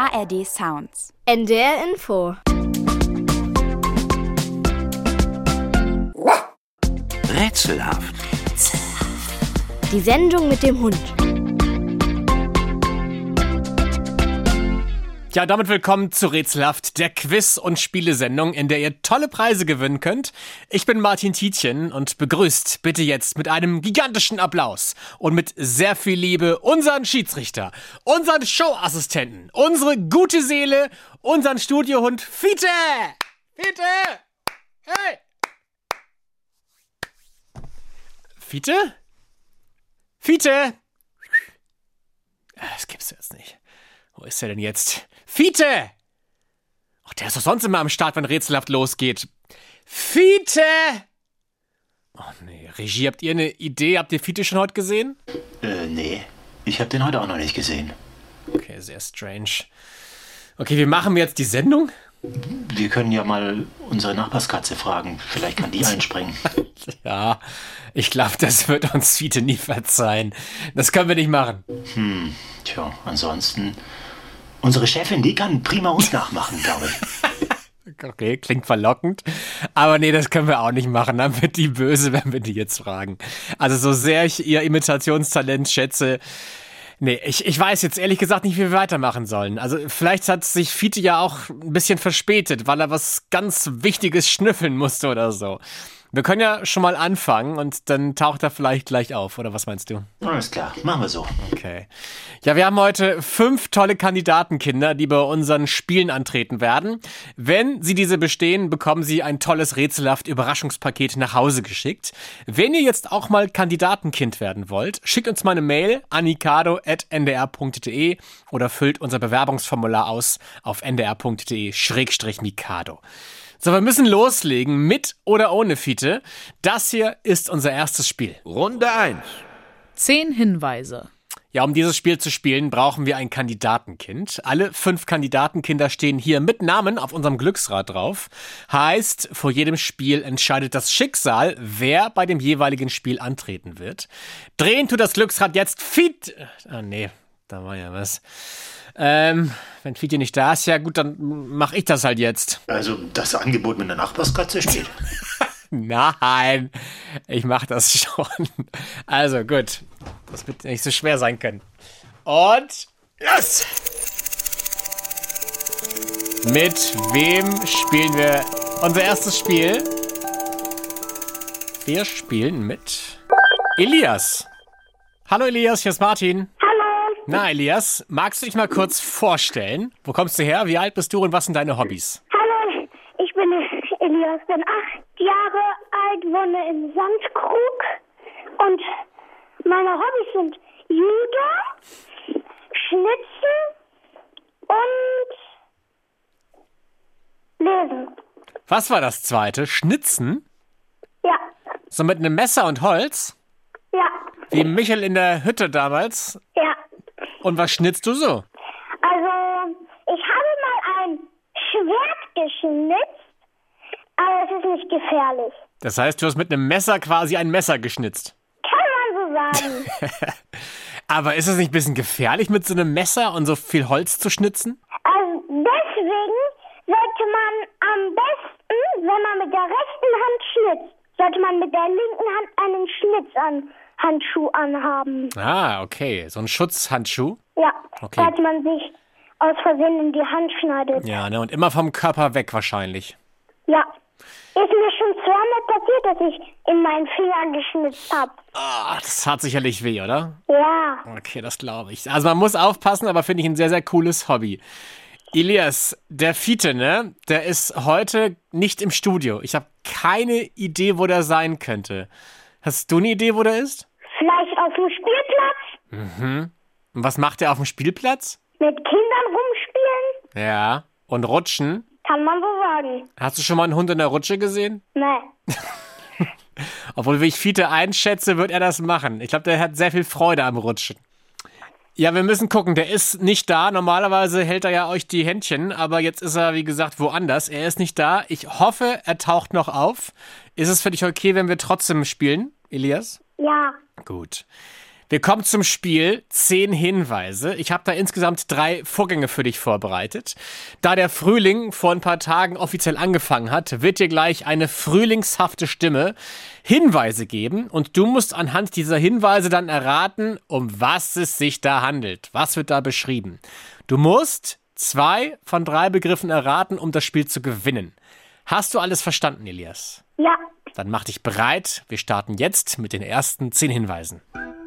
ARD Sounds. NDR Info. Rätselhaft. Die Sendung mit dem Hund. Ja, damit willkommen zu Rätselhaft, der Quiz- und Spielesendung, in der ihr tolle Preise gewinnen könnt. Ich bin Martin Tietjen und begrüßt bitte jetzt mit einem gigantischen Applaus und mit sehr viel Liebe unseren Schiedsrichter, unseren Showassistenten, unsere gute Seele, unseren Studiohund Fiete! Fiete! Hey! Fiete? Fiete! Das gibt's jetzt nicht. Wo ist er denn jetzt? Fiete! Ach, der ist doch sonst immer am Start, wenn Rätselhaft losgeht. Fiete! Oh nee, Regie, habt ihr eine Idee? Habt ihr Fiete schon heute gesehen? Nee. Ich habe den heute auch noch nicht gesehen. Okay, sehr strange. Okay, wie machen wir jetzt die Sendung? Wir können ja mal unsere Nachbarskatze fragen. Vielleicht kann die einspringen. Ja, ich glaube, das wird uns Fiete nie verzeihen. Das können wir nicht machen. Tja, ansonsten... Unsere Chefin, die kann prima Hund nachmachen, glaube ich. Okay, klingt verlockend. Aber nee, das können wir auch nicht machen. Dann wird die böse, wenn wir die jetzt fragen. Also so sehr ich ihr Imitationstalent schätze... Nee, ich weiß jetzt ehrlich gesagt nicht, wie wir weitermachen sollen. Also vielleicht hat sich Fiete ja auch ein bisschen verspätet, weil er was ganz Wichtiges schnüffeln musste oder so. Wir können ja schon mal anfangen und dann taucht er vielleicht gleich auf, oder was meinst du? Alles klar, machen wir so. Okay. Ja, wir haben heute 5 tolle Kandidatenkinder, die bei unseren Spielen antreten werden. Wenn sie diese bestehen, bekommen sie ein tolles Rätselhaft-Überraschungspaket nach Hause geschickt. Wenn ihr jetzt auch mal Kandidatenkind werden wollt, schickt uns mal eine Mail an mikado@ndr.de oder füllt unser Bewerbungsformular aus auf ndr.de/mikado. So, wir müssen loslegen, mit oder ohne Fiete. Das hier ist unser erstes Spiel. Runde 1. 10 Hinweise. Ja, um dieses Spiel zu spielen, brauchen wir ein Kandidatenkind. Alle 5 Kandidatenkinder stehen hier mit Namen auf unserem Glücksrad drauf. Heißt, vor jedem Spiel entscheidet das Schicksal, wer bei dem jeweiligen Spiel antreten wird. Drehen tut das Glücksrad jetzt Fiete. Ah, nee, da war ja was. Wenn Fiete nicht da ist, ja gut, dann mache ich das halt jetzt. Also das Angebot mit einer Nachbarskatze steht. Nein, ich mache das schon. Also gut, das wird nicht so schwer sein können. Und los! Mit wem spielen wir unser erstes Spiel? Wir spielen mit Elias. Hallo Elias, hier ist Martin. Na, Elias, magst du dich mal kurz vorstellen? Wo kommst du her? Wie alt bist du und was sind deine Hobbys? Hallo, ich bin Elias, bin 8 Jahre alt, wohne in Sandkrug und meine Hobbys sind Judo, Schnitzen und Lesen. Was war das zweite? Schnitzen? Ja, So mit einem Messer und Holz? ja, Wie Michel in der Hütte damals? ja. Und was schnitzt du so? Also, ich habe mal ein Schwert geschnitzt, aber es ist nicht gefährlich. Das heißt, du hast mit einem Messer quasi ein Messer geschnitzt. Kann man so sagen. Aber ist es nicht ein bisschen gefährlich, mit so einem Messer und so viel Holz zu schnitzen? Also deswegen sollte man am besten, wenn man mit der rechten Hand schnitzt, sollte man mit der linken Hand einen Schnitzhandschuh anhaben. Ah, okay. So ein Schutzhandschuh? Ja, Okay. falls man sich aus Versehen in die Hand schneidet. Ja, ne? Und immer vom Körper weg wahrscheinlich. Ja. Ist mir schon zweimal passiert, dass ich in meinen Finger geschnitzt habe. Ah, das tat sicherlich weh, oder? Ja. Okay, das glaube ich. Also man muss aufpassen, aber finde ich ein sehr, sehr cooles Hobby. Elias, der Fiete, ne? Der ist heute nicht im Studio. Ich habe keine Idee, wo der sein könnte. Hast du eine Idee, wo der ist? Vielleicht auf dem Spielplatz Und was macht er auf dem Spielplatz? mit Kindern rumspielen, Ja. Und rutschen? kann man so sagen. Hast du schon mal einen Hund in der Rutsche gesehen? Nee. Obwohl, wie ich Fiete einschätze, wird er das machen. Ich glaube, der hat sehr viel Freude am Rutschen. Ja, wir müssen gucken. Der ist nicht da. Normalerweise hält er ja euch die Händchen, aber jetzt ist er, wie gesagt, woanders. Er ist nicht da. Ich hoffe, er taucht noch auf. Ist es für dich okay, wenn wir trotzdem spielen, Elias? Ja. Gut. Wir kommen zum Spiel 10 Hinweise. Ich habe da insgesamt 3 Vorgänge für dich vorbereitet. Da der Frühling vor ein paar Tagen offiziell angefangen hat, wird dir gleich eine frühlingshafte Stimme Hinweise geben. Und du musst anhand dieser Hinweise dann erraten, um was es sich da handelt. Was wird da beschrieben? Du musst 2 von 3 Begriffen erraten, um das Spiel zu gewinnen. Hast du alles verstanden, Elias? Ja. Dann mach dich bereit. Wir starten jetzt mit den ersten 10 Hinweisen.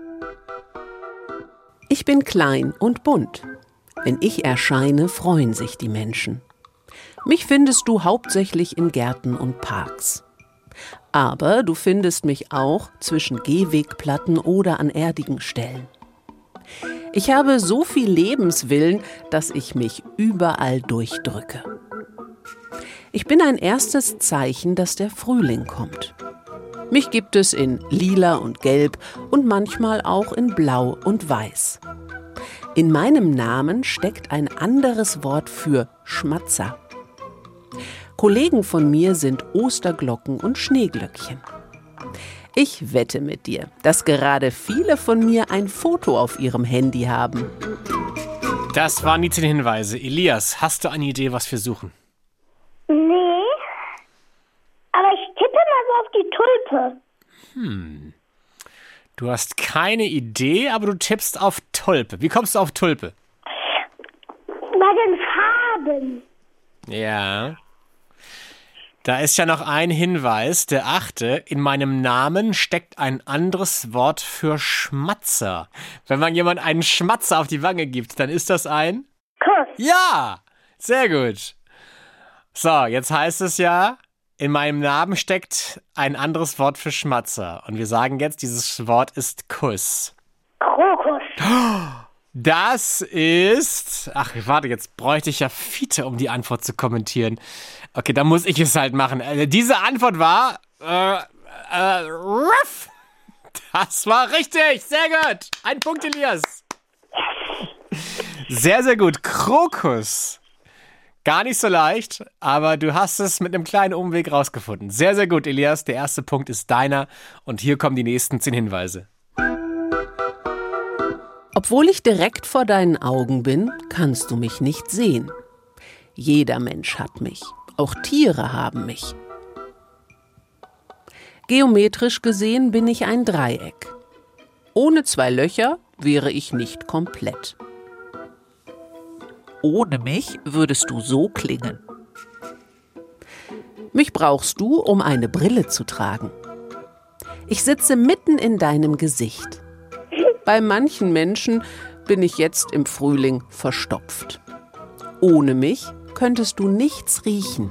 Ich bin klein und bunt. Wenn ich erscheine, freuen sich die Menschen. Mich findest du hauptsächlich in Gärten und Parks. Aber du findest mich auch zwischen Gehwegplatten oder an erdigen Stellen. Ich habe so viel Lebenswillen, dass ich mich überall durchdrücke. Ich bin ein erstes Zeichen, dass der Frühling kommt. Mich gibt es in Lila und Gelb und manchmal auch in Blau und Weiß. In meinem Namen steckt ein anderes Wort für Schmatzer. Kollegen von mir sind Osterglocken und Schneeglöckchen. Ich wette mit dir, dass gerade viele von mir ein Foto auf ihrem Handy haben. Das waren die 10 Hinweise. Elias, hast du eine Idee, was wir suchen? Nee. Aber ich tippe mal so auf die Tulpe. Du hast keine Idee, aber du tippst auf Tulpe. Wie kommst du auf Tulpe? Bei den Farben. Ja. Da ist ja noch ein Hinweis, der 8. In meinem Namen steckt ein anderes Wort für Schmatzer. Wenn man jemand einen Schmatzer auf die Wange gibt, dann ist das ein... Kuss. Ja, sehr gut. So, jetzt heißt es ja, in meinem Namen steckt ein anderes Wort für Schmatzer. Und wir sagen jetzt, dieses Wort ist Kuss. Krokus. Das ist... Ach, warte, jetzt bräuchte ich ja Fiete, um die Antwort zu kommentieren. Okay, dann muss ich es halt machen. Diese Antwort war... Ruff. Das war richtig. Sehr gut. Ein Punkt, Elias. Sehr, sehr gut. Krokus. Gar nicht so leicht, aber du hast es mit einem kleinen Umweg rausgefunden. Sehr, sehr gut, Elias. Der erste Punkt ist deiner. Und hier kommen die nächsten 10 Hinweise. Obwohl ich direkt vor deinen Augen bin, kannst du mich nicht sehen. Jeder Mensch hat mich. Auch Tiere haben mich. Geometrisch gesehen bin ich ein Dreieck. Ohne 2 Löcher wäre ich nicht komplett. Ohne mich würdest du so klingen. Mich brauchst du, um eine Brille zu tragen. Ich sitze mitten in deinem Gesicht. Bei manchen Menschen bin ich jetzt im Frühling verstopft. Ohne mich könntest du nichts riechen.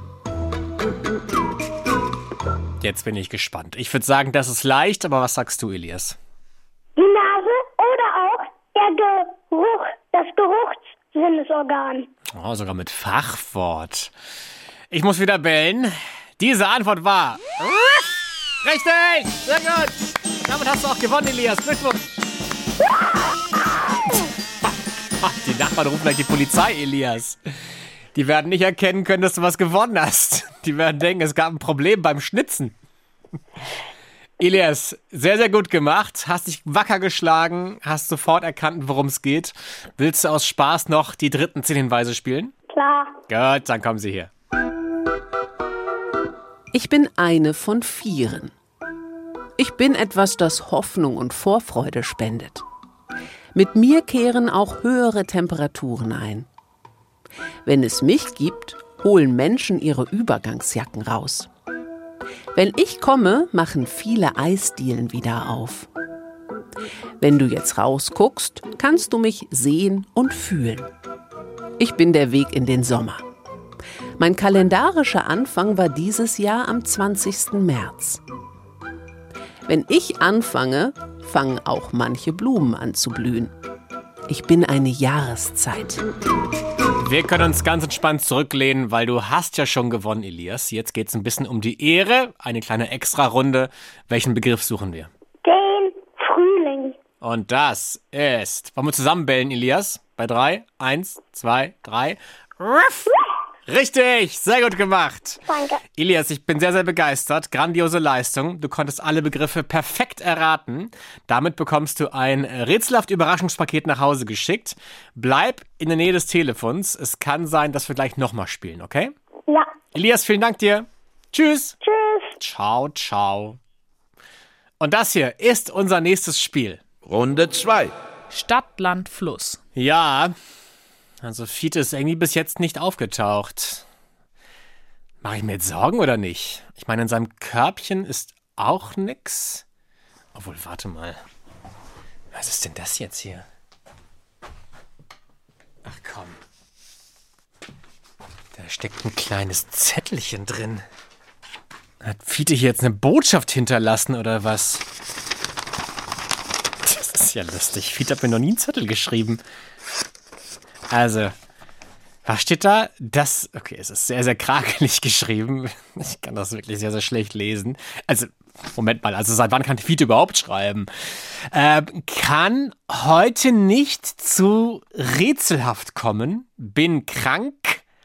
Jetzt bin ich gespannt. Ich würde sagen, das ist leicht, aber was sagst du, Elias? Die Nase oder auch der Geruch, das Geruchssinnesorgan. Oh, sogar mit Fachwort. Ich muss wieder bellen. Diese Antwort war... Richtig! Sehr gut! Damit hast du auch gewonnen, Elias. Glückwunsch! Die Nachbarn rufen gleich die Polizei, Elias. Die werden nicht erkennen können, dass du was gewonnen hast. Die werden denken, es gab ein Problem beim Schnitzen. Elias, sehr, sehr gut gemacht. Hast dich wacker geschlagen, hast sofort erkannt, worum es geht. Willst du aus Spaß noch die dritten 10 Hinweise spielen? Klar. Gut, dann kommen sie hier. Ich bin eine von 4. Ich bin etwas, das Hoffnung und Vorfreude spendet. Mit mir kehren auch höhere Temperaturen ein. Wenn es mich gibt, holen Menschen ihre Übergangsjacken raus. Wenn ich komme, machen viele Eisdielen wieder auf. Wenn du jetzt rausguckst, kannst du mich sehen und fühlen. Ich bin der Weg in den Sommer. Mein kalendarischer Anfang war dieses Jahr am 20. März. Wenn ich anfange, fangen auch manche Blumen an zu blühen. Ich bin eine Jahreszeit. Wir können uns ganz entspannt zurücklehnen, weil du hast ja schon gewonnen, Elias. Jetzt geht es ein bisschen um die Ehre, eine kleine Extra-Runde. Welchen Begriff suchen wir? Den Frühling. Und das ist... Wollen wir zusammen bellen, Elias? Bei 3, 1, 2, 3. Ruff! Richtig, sehr gut gemacht. Danke. Elias, ich bin sehr, sehr begeistert. Grandiose Leistung. Du konntest alle Begriffe perfekt erraten. Damit bekommst du ein rätselhaft Überraschungspaket nach Hause geschickt. Bleib in der Nähe des Telefons. Es kann sein, dass wir gleich nochmal spielen, okay? Ja. Elias, vielen Dank dir. Tschüss. Tschüss. Ciao, ciao. Und das hier ist unser nächstes Spiel. Runde 2. Stadt, Land, Fluss. Ja, also Fiete ist irgendwie bis jetzt nicht aufgetaucht. Mache ich mir jetzt Sorgen oder nicht? Ich meine, in seinem Körbchen ist auch nix. Obwohl, warte mal. Was ist denn das jetzt hier? Ach komm. Da steckt ein kleines Zettelchen drin. Hat Fiete hier jetzt eine Botschaft hinterlassen oder was? Das ist ja lustig. Fiete hat mir noch nie einen Zettel geschrieben. Also, was steht da? Okay, es ist sehr, sehr krakelig geschrieben. Ich kann das wirklich sehr, sehr schlecht lesen. Also, Moment mal, also seit wann kann Fiete überhaupt schreiben? Kann heute nicht zu rätselhaft kommen, bin krank,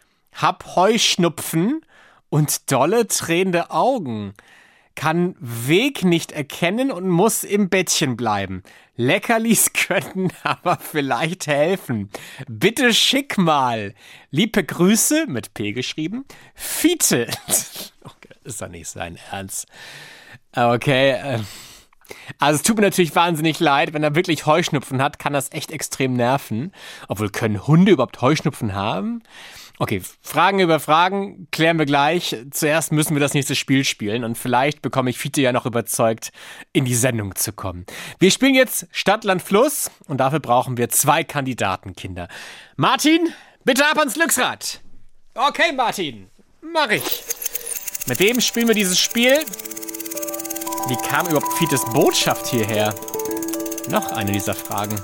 hab Heuschnupfen und dolle tränende Augen. Kann Weg nicht erkennen und muss im Bettchen bleiben. Leckerlis könnten aber vielleicht helfen. Bitte schick mal. Liebe Grüße, mit P geschrieben, Fiete. Okay, ist doch nicht sein Ernst. Okay, also es tut mir natürlich wahnsinnig leid, wenn er wirklich Heuschnupfen hat, kann das echt extrem nerven. Obwohl, können Hunde überhaupt Heuschnupfen haben? Okay, Fragen über Fragen klären wir gleich. Zuerst müssen wir das nächste Spiel spielen und vielleicht bekomme ich Fiete ja noch überzeugt, in die Sendung zu kommen. Wir spielen jetzt Stadt, Land, Fluss und dafür brauchen wir 2 Kandidatenkinder. Martin, bitte ab ans Glücksrad. Okay, Martin, mach ich. Mit wem spielen wir dieses Spiel? Wie kam überhaupt Fietes Botschaft hierher? Noch eine dieser Fragen.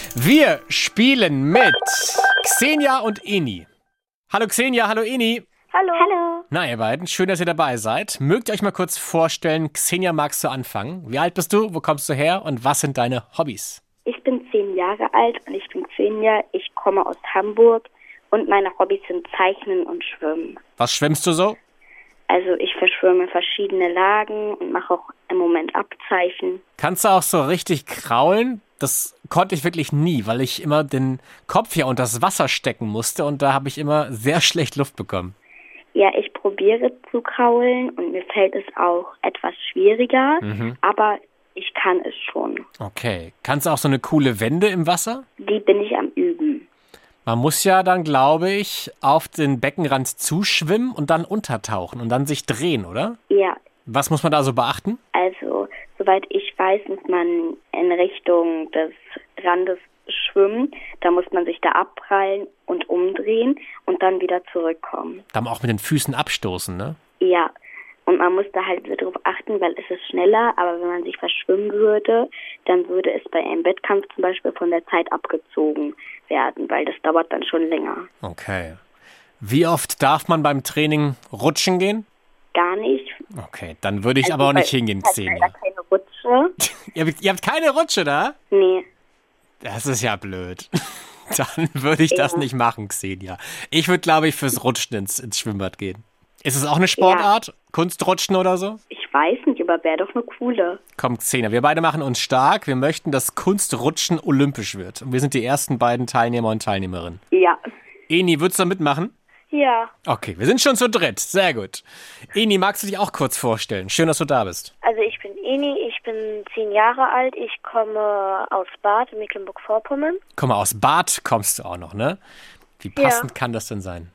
Wir spielen mit Xenia und Eni. Hallo Xenia, hallo Eni. Hallo. Hallo. Na ihr beiden, schön, dass ihr dabei seid. Mögt ihr euch mal kurz vorstellen, Xenia, magst du anfangen? Wie alt bist du, wo kommst du her und was sind deine Hobbys? Ich bin 10 Jahre alt und ich bin Xenia. Ich komme aus Hamburg und meine Hobbys sind Zeichnen und Schwimmen. Was schwimmst du so? Also ich verschwimme verschiedene Lagen und mache auch im Moment Abzeichen. Kannst du auch so richtig kraulen? Das konnte ich wirklich nie, weil ich immer den Kopf hier unter das Wasser stecken musste und da habe ich immer sehr schlecht Luft bekommen. Ja, ich probiere zu kraulen und mir fällt es auch etwas schwieriger, aber ich kann es schon. Okay. Kannst du auch so eine coole Wende im Wasser? Die bin ich am Üben. Man muss ja dann, glaube ich, auf den Beckenrand zuschwimmen und dann untertauchen und dann sich drehen, oder? Ja. Was muss man da so beachten? Also, soweit ich weiß, muss man in Richtung des Randes schwimmen. Da muss man sich da abprallen und umdrehen und dann wieder zurückkommen. Dann auch mit den Füßen abstoßen, ne? Ja. Und man muss da halt so drauf achten, weil es ist schneller, aber wenn man sich verschwimmen würde, dann würde es bei einem Wettkampf zum Beispiel von der Zeit abgezogen werden, weil das dauert dann schon länger. Okay. Wie oft darf man beim Training rutschen gehen? Gar nicht. Okay, dann würde ich aber auch nicht hingehen, Xenia. Da keine Rutsche. Ihr habt keine Rutsche da? Nee. Das ist ja blöd. Dann würde ich das nicht machen, Xenia. Ich würde, glaube ich, fürs Rutschen ins Schwimmbad gehen. Ist es auch eine Sportart? Ja. Kunstrutschen oder so? Ich weiß nicht, aber wäre doch eine coole. Komm, Xenia, wir beide machen uns stark. Wir möchten, dass Kunstrutschen olympisch wird. Und wir sind die ersten beiden Teilnehmer und Teilnehmerinnen. Ja. Eni, würdest du da mitmachen? Ja. Okay, wir sind schon zu dritt. Sehr gut. Eni, magst du dich auch kurz vorstellen? Schön, dass du da bist. Also ich bin Eni, ich bin 10 Jahre alt, ich komme aus Bad in Mecklenburg-Vorpommern. Guck mal, aus Bad kommst du auch noch, ne? Wie passend kann das denn sein?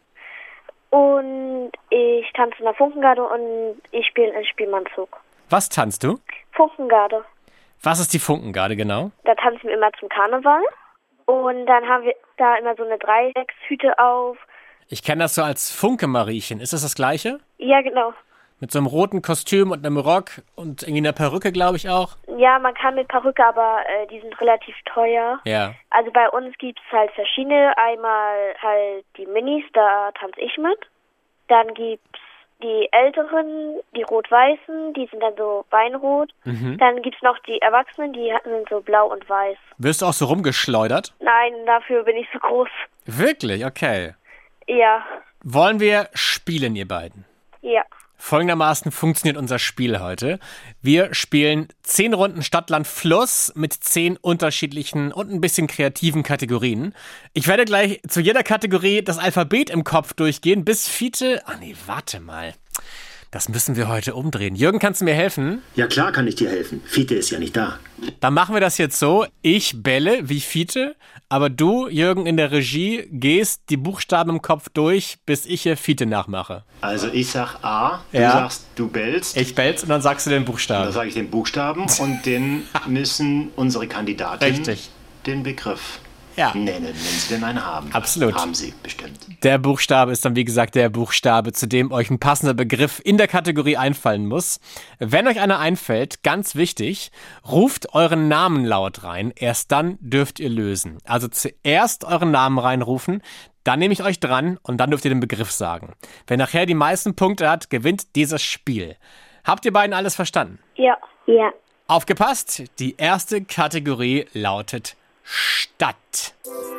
Und ich tanze in der Funkengarde und ich spiele in Spielmannzug. Was tanzt du? Funkengarde. Was ist die Funkengarde genau? Da tanzen wir immer zum Karneval. Und dann haben wir da immer so eine Dreieckshüte auf. Ich kenne das so als Funke-Mariechen. Ist das das Gleiche? Ja, genau. Mit so einem roten Kostüm und einem Rock und irgendwie einer Perücke, glaube ich auch. Ja, man kann mit Perücke, aber die sind relativ teuer. Ja. Also bei uns gibt's halt verschiedene. Einmal halt die Minis, da tanze ich mit. Dann gibt's die Älteren, die Rot-Weißen, die sind dann so weinrot. Dann gibt's noch die Erwachsenen, die sind so blau und weiß. Wirst du auch so rumgeschleudert? Nein, dafür bin ich zu groß. Wirklich? Okay. Ja. Wollen wir spielen, ihr beiden? Ja. Folgendermaßen funktioniert unser Spiel heute. Wir spielen 10 Runden Stadt, Land, Fluss mit 10 unterschiedlichen und ein bisschen kreativen Kategorien. Ich werde gleich zu jeder Kategorie das Alphabet im Kopf durchgehen, bis Fiete... warte mal. Das müssen wir heute umdrehen. Jürgen, kannst du mir helfen? Ja klar kann ich dir helfen. Fiete ist ja nicht da. Dann machen wir das jetzt so. Ich bälle wie Fiete, aber du, Jürgen, in der Regie gehst die Buchstaben im Kopf durch, bis ich hier Fiete nachmache. Also ich sag A, du Ja. sagst, du bellst. Ich bell's und dann sagst du den Dann Buchstaben. sage ich den Buchstaben und den müssen unsere Kandidaten Richtig. den Begriff Ja. nennen, wenn sie denn einen haben. Absolut. Haben sie bestimmt. Der Buchstabe ist dann, wie gesagt, der Buchstabe, zu dem euch ein passender Begriff in der Kategorie einfallen muss. Wenn euch einer einfällt, ganz wichtig, ruft euren Namen laut rein. Erst dann dürft ihr lösen. Also zuerst euren Namen reinrufen, dann nehme ich euch dran und dann dürft ihr den Begriff sagen. Wer nachher die meisten Punkte hat, gewinnt dieses Spiel. Habt ihr beiden alles verstanden? Ja. Ja. Aufgepasst, die erste Kategorie lautet Stadt.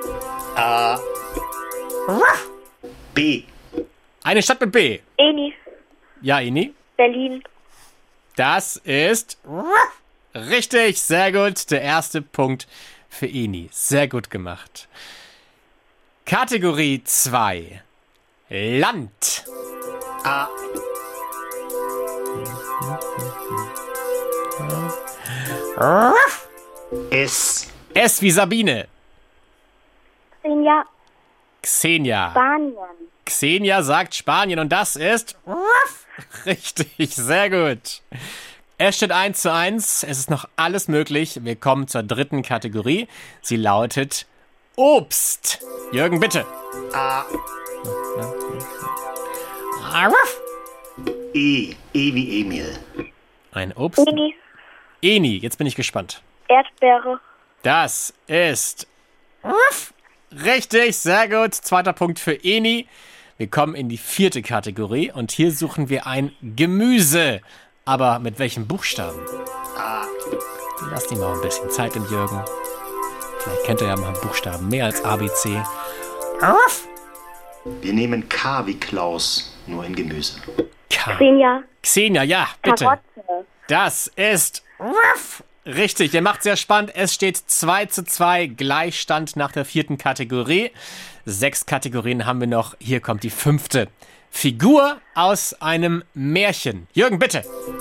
B. Eine Stadt mit B. Eni. Ja, Ini? Berlin. Das ist richtig, sehr gut. Der erste Punkt für Ini. Sehr gut gemacht. Kategorie 2. Land. S. S wie Sabine. Xenia. Xenia. Spanien. Xenia sagt Spanien und das ist richtig, sehr gut. Es steht 1:1. Es ist noch alles möglich. Wir kommen zur dritten Kategorie. Sie lautet Obst. Jürgen, bitte. E. E wie Emil. Ein Obst. Eni. Eni, jetzt bin ich gespannt. Erdbeere. Das ist richtig, sehr gut. Zweiter Punkt für Eni. Wir kommen in die vierte Kategorie und hier suchen wir ein Gemüse. Aber mit welchem Buchstaben? Lasst ihm mal ein bisschen Zeit, den Jürgen. Vielleicht kennt er ja mal Buchstaben mehr als ABC. Wir nehmen K wie Klaus, nur in Gemüse. K. Xenia. Xenia, ja, bitte. Karotte. Das ist richtig. Der macht sehr spannend. Es steht 2:2, Gleichstand nach der vierten Kategorie. 6 Kategorien haben wir noch. Hier kommt die 5. Figur aus einem Märchen. Jürgen, bitte.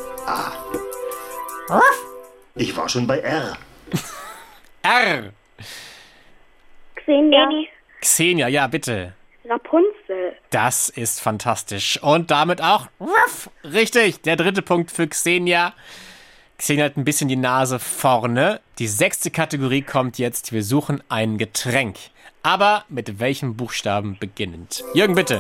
Ich war schon bei R. R. Xenia. Eni. Xenia, ja, bitte. Rapunzel. Das ist fantastisch. Und damit auch richtig. Der 3. Punkt für Xenia. Xenia hat ein bisschen die Nase vorne. Die 6. Kategorie kommt jetzt. Wir suchen ein Getränk. Aber mit welchem Buchstaben beginnend? Jürgen, bitte.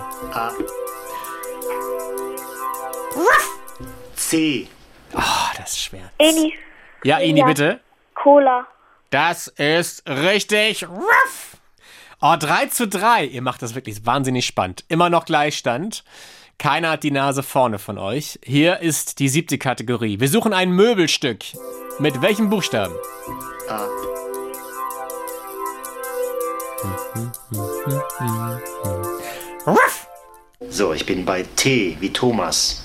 C. Oh, das ist schwer. Eni. Ja, Ini, bitte. Cola. Das ist richtig. Oh, 3:3. Ihr macht das wirklich wahnsinnig spannend. Immer noch Gleichstand. Keiner hat die Nase vorne von euch. Hier ist die 7. Kategorie. Wir suchen ein Möbelstück. Mit welchem Buchstaben? So, ich bin bei T wie Thomas.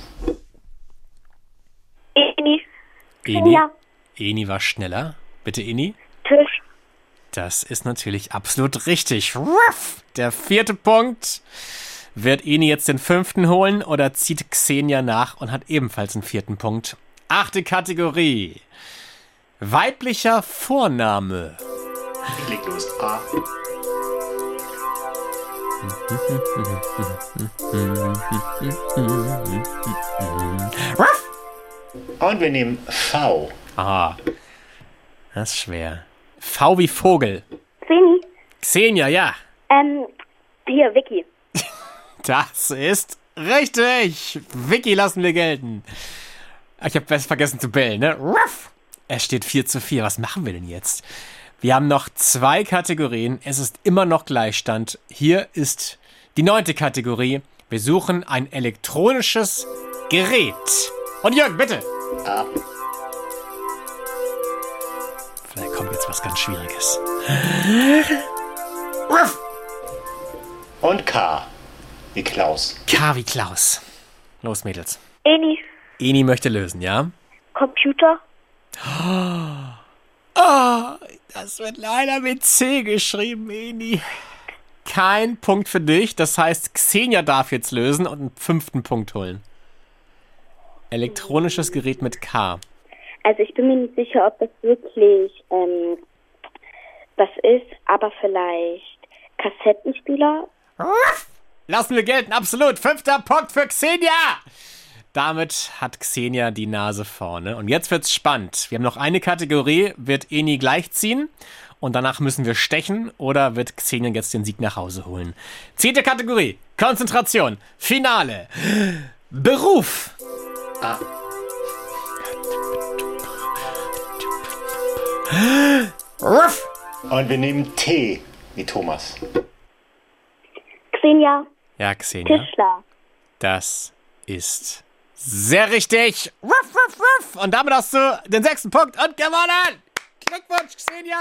Eni. Eni. Ja. Eni war schneller. Bitte, Eni. Tisch. Das ist natürlich absolut richtig. Der 4. Punkt. Wird Eni jetzt den 5. holen oder zieht Xenia nach und hat ebenfalls einen 4. Punkt? 8. Kategorie. Weiblicher Vorname. Ich leg los. A. Und wir nehmen V. Aha. Das ist schwer. V wie Vogel. Xeni. Xenia, ja. Hier, Vicky. Das ist richtig. Vicky lassen wir gelten. Ich habe vergessen zu bellen, ne? Es steht 4:4. Was machen wir denn jetzt? Wir haben noch 2 Kategorien. Es ist immer noch Gleichstand. Hier ist die 9. Kategorie. Wir suchen ein elektronisches Gerät. Und Jürgen, bitte. Vielleicht kommt jetzt was ganz Schwieriges. Und K. wie Klaus. K wie Klaus. Los, Mädels. Eni. Eni möchte lösen, ja? Computer. Oh, das wird leider mit C geschrieben, Eni. Kein Punkt für dich. Das heißt, Xenia darf jetzt lösen und einen 5. Punkt holen. Elektronisches Gerät mit K. Also ich bin mir nicht sicher, ob das wirklich was ist, aber vielleicht Kassettenspieler. Lassen wir gelten, absolut. 5. Punkt für Xenia. Damit hat Xenia die Nase vorne. Und jetzt wird's spannend. Wir haben noch eine Kategorie. Wird Eni gleichziehen? Und danach müssen wir stechen. Oder wird Xenia jetzt den Sieg nach Hause holen? 10. Kategorie. Konzentration. Finale. Beruf. Und wir nehmen T wie Thomas. Xenia. Ja, Xenia. Tischler. Das ist sehr richtig. Und damit hast du den 6. Punkt und gewonnen. Glückwunsch, Xenia.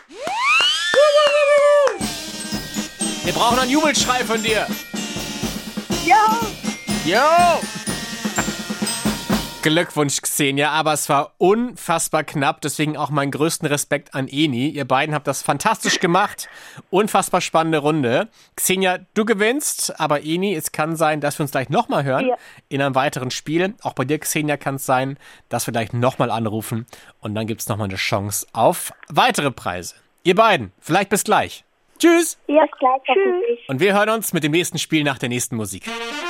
Wir brauchen einen Jubelschrei von dir. Jo. Glückwunsch, Xenia, aber es war unfassbar knapp, deswegen auch meinen größten Respekt an Eni. Ihr beiden habt das fantastisch gemacht. Unfassbar spannende Runde. Xenia, du gewinnst, aber Eni, es kann sein, dass wir uns gleich nochmal hören in einem weiteren Spiel. Auch bei dir, Xenia, kann es sein, dass wir gleich nochmal anrufen und dann gibt es nochmal eine Chance auf weitere Preise. Ihr beiden, vielleicht bis gleich. Tschüss. Ja, gleich. Tschüss. Und wir hören uns mit dem nächsten Spiel nach der nächsten Musik.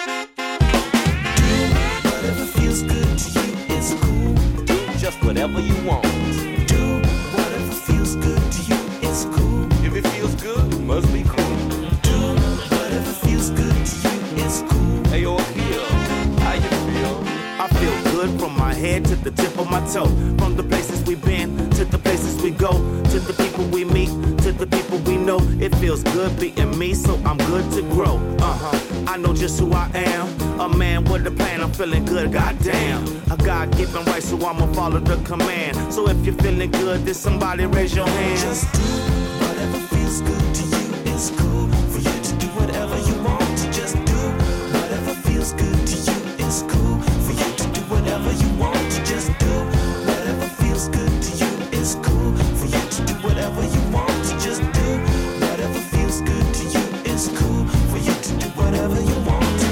Whatever you want. Do whatever feels good to you. It's cool. If it feels good, it must be cool. Do whatever feels good to you. It's cool. Hey, yo, here, how you feel? I feel good from my head to the tip of my toe. From the places we've been to the places we go, to the people we meet, to the people we know. It feels good being me, so I'm good to grow. I know just who I am. A man with a plan, I'm feeling good, goddamn. A God-given right, so I'ma follow the command. So if you're feeling good, then somebody raise your hand. Just do whatever feels good to you. It's cool for you to do whatever you want to. Just do whatever feels good to you. It's cool for you to do whatever you want to. Just do whatever feels good to you. It's cool for you to do whatever you want to. Just do whatever feels good to you. It's cool for you to do whatever you want to.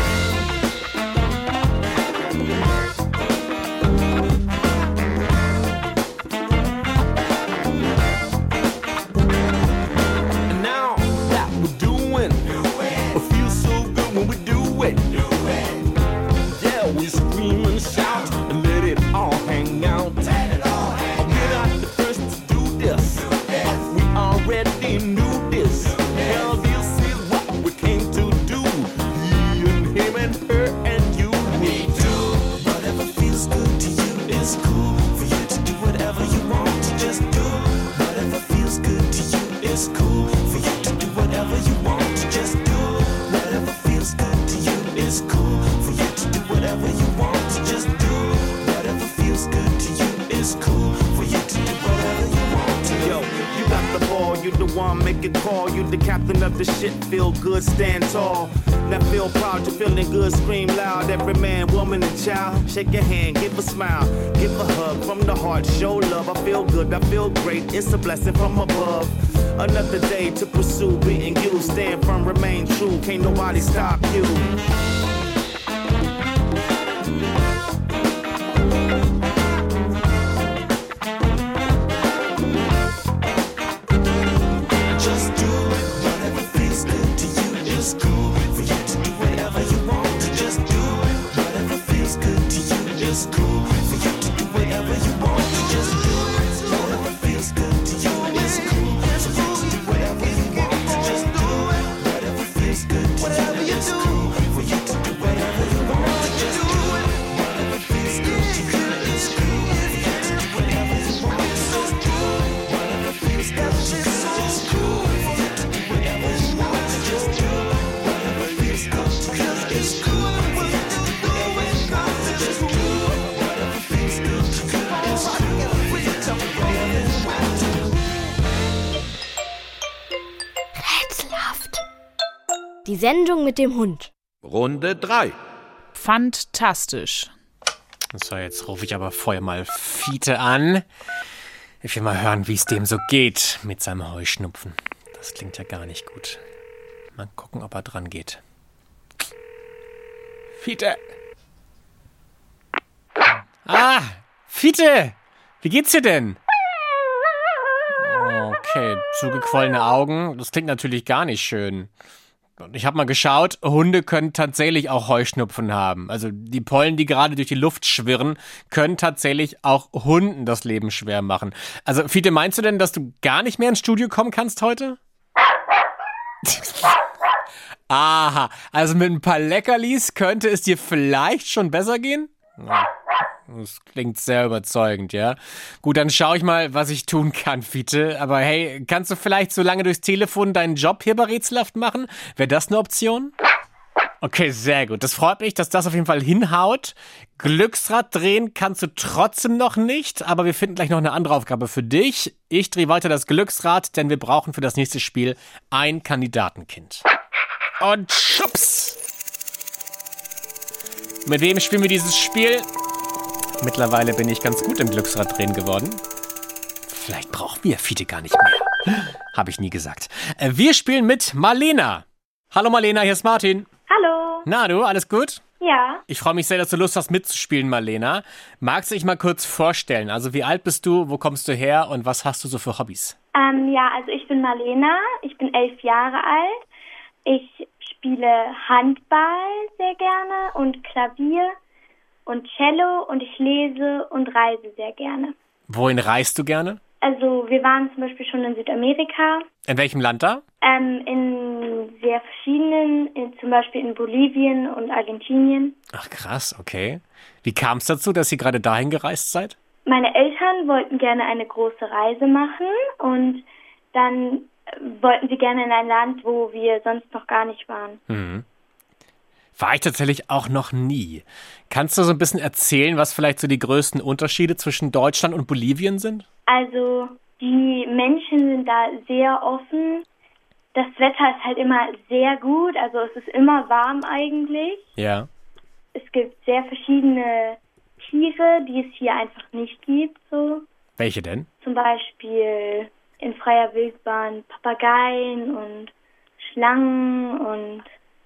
Feel good, stand tall. Now feel proud, you're feeling good, scream loud. Every man, woman, and child, shake your hand, give a smile, give a hug from the heart, show love. I feel good, I feel great, it's a blessing from above. Another day to pursue, being you, stand firm, remain true. Can't nobody stop you. Whatever you do, for you to Die Sendung mit dem Hund. Runde 3. Fantastisch. So, jetzt rufe ich aber vorher mal Fiete an. Ich will mal hören, wie es dem so geht mit seinem Heuschnupfen. Das klingt ja gar nicht gut. Mal gucken, ob er dran geht. Fiete! Ah, Fiete! Wie geht's dir denn? Okay, zugequollene Augen. Das klingt natürlich gar nicht schön. Ich habe mal geschaut, Hunde können tatsächlich auch Heuschnupfen haben. Also die Pollen, die gerade durch die Luft schwirren, können tatsächlich auch Hunden das Leben schwer machen. Also Fiete, meinst du denn, dass du gar nicht mehr ins Studio kommen kannst heute? Aha, also mit ein paar Leckerlis könnte es dir vielleicht schon besser gehen? Das klingt sehr überzeugend, ja. Gut, dann schaue ich mal, was ich tun kann, Fiete. Aber hey, kannst du vielleicht so lange durchs Telefon deinen Job hier bei Rätselhaft machen? Wäre das eine Option? Okay, sehr gut. Das freut mich, dass das auf jeden Fall hinhaut. Glücksrad drehen kannst du trotzdem noch nicht, aber wir finden gleich noch eine andere Aufgabe für dich. Ich drehe weiter das Glücksrad, denn wir brauchen für das nächste Spiel ein Kandidatenkind. Und schubs! Mit wem spielen wir dieses Spiel? Mittlerweile bin ich ganz gut im Glücksraddrehen geworden. Vielleicht brauchen wir Fiete gar nicht mehr. Habe ich nie gesagt. Wir spielen mit Marlena. Hallo Marlena, hier ist Martin. Hallo. Na du, alles gut? Ja. Ich freue mich sehr, dass du Lust hast mitzuspielen, Marlena. Magst du dich mal kurz vorstellen? Also wie alt bist du, wo kommst du her und was hast du so für Hobbys? Ja, also ich bin Marlena, ich bin 11 Jahre alt. Ich spiele Handball sehr gerne und Klavier und Cello und ich lese und reise sehr gerne. Wohin reist du gerne? Also wir waren zum Beispiel schon in Südamerika. In welchem Land da? In sehr verschiedenen, zum Beispiel in Bolivien und Argentinien. Ach krass, okay. Wie kam es dazu, dass ihr gerade dahin gereist seid? Meine Eltern wollten gerne eine große Reise machen und dann wollten sie gerne in ein Land, wo wir sonst noch gar nicht waren. Mhm. War ich tatsächlich auch noch nie. Kannst du so ein bisschen erzählen, was vielleicht so die größten Unterschiede zwischen Deutschland und Bolivien sind? Also die Menschen sind da sehr offen. Das Wetter ist halt immer sehr gut, also es ist immer warm eigentlich. Ja. Es gibt sehr verschiedene Tiere, die es hier einfach nicht gibt. So. Welche denn? Zum Beispiel in freier Wildbahn Papageien und Schlangen und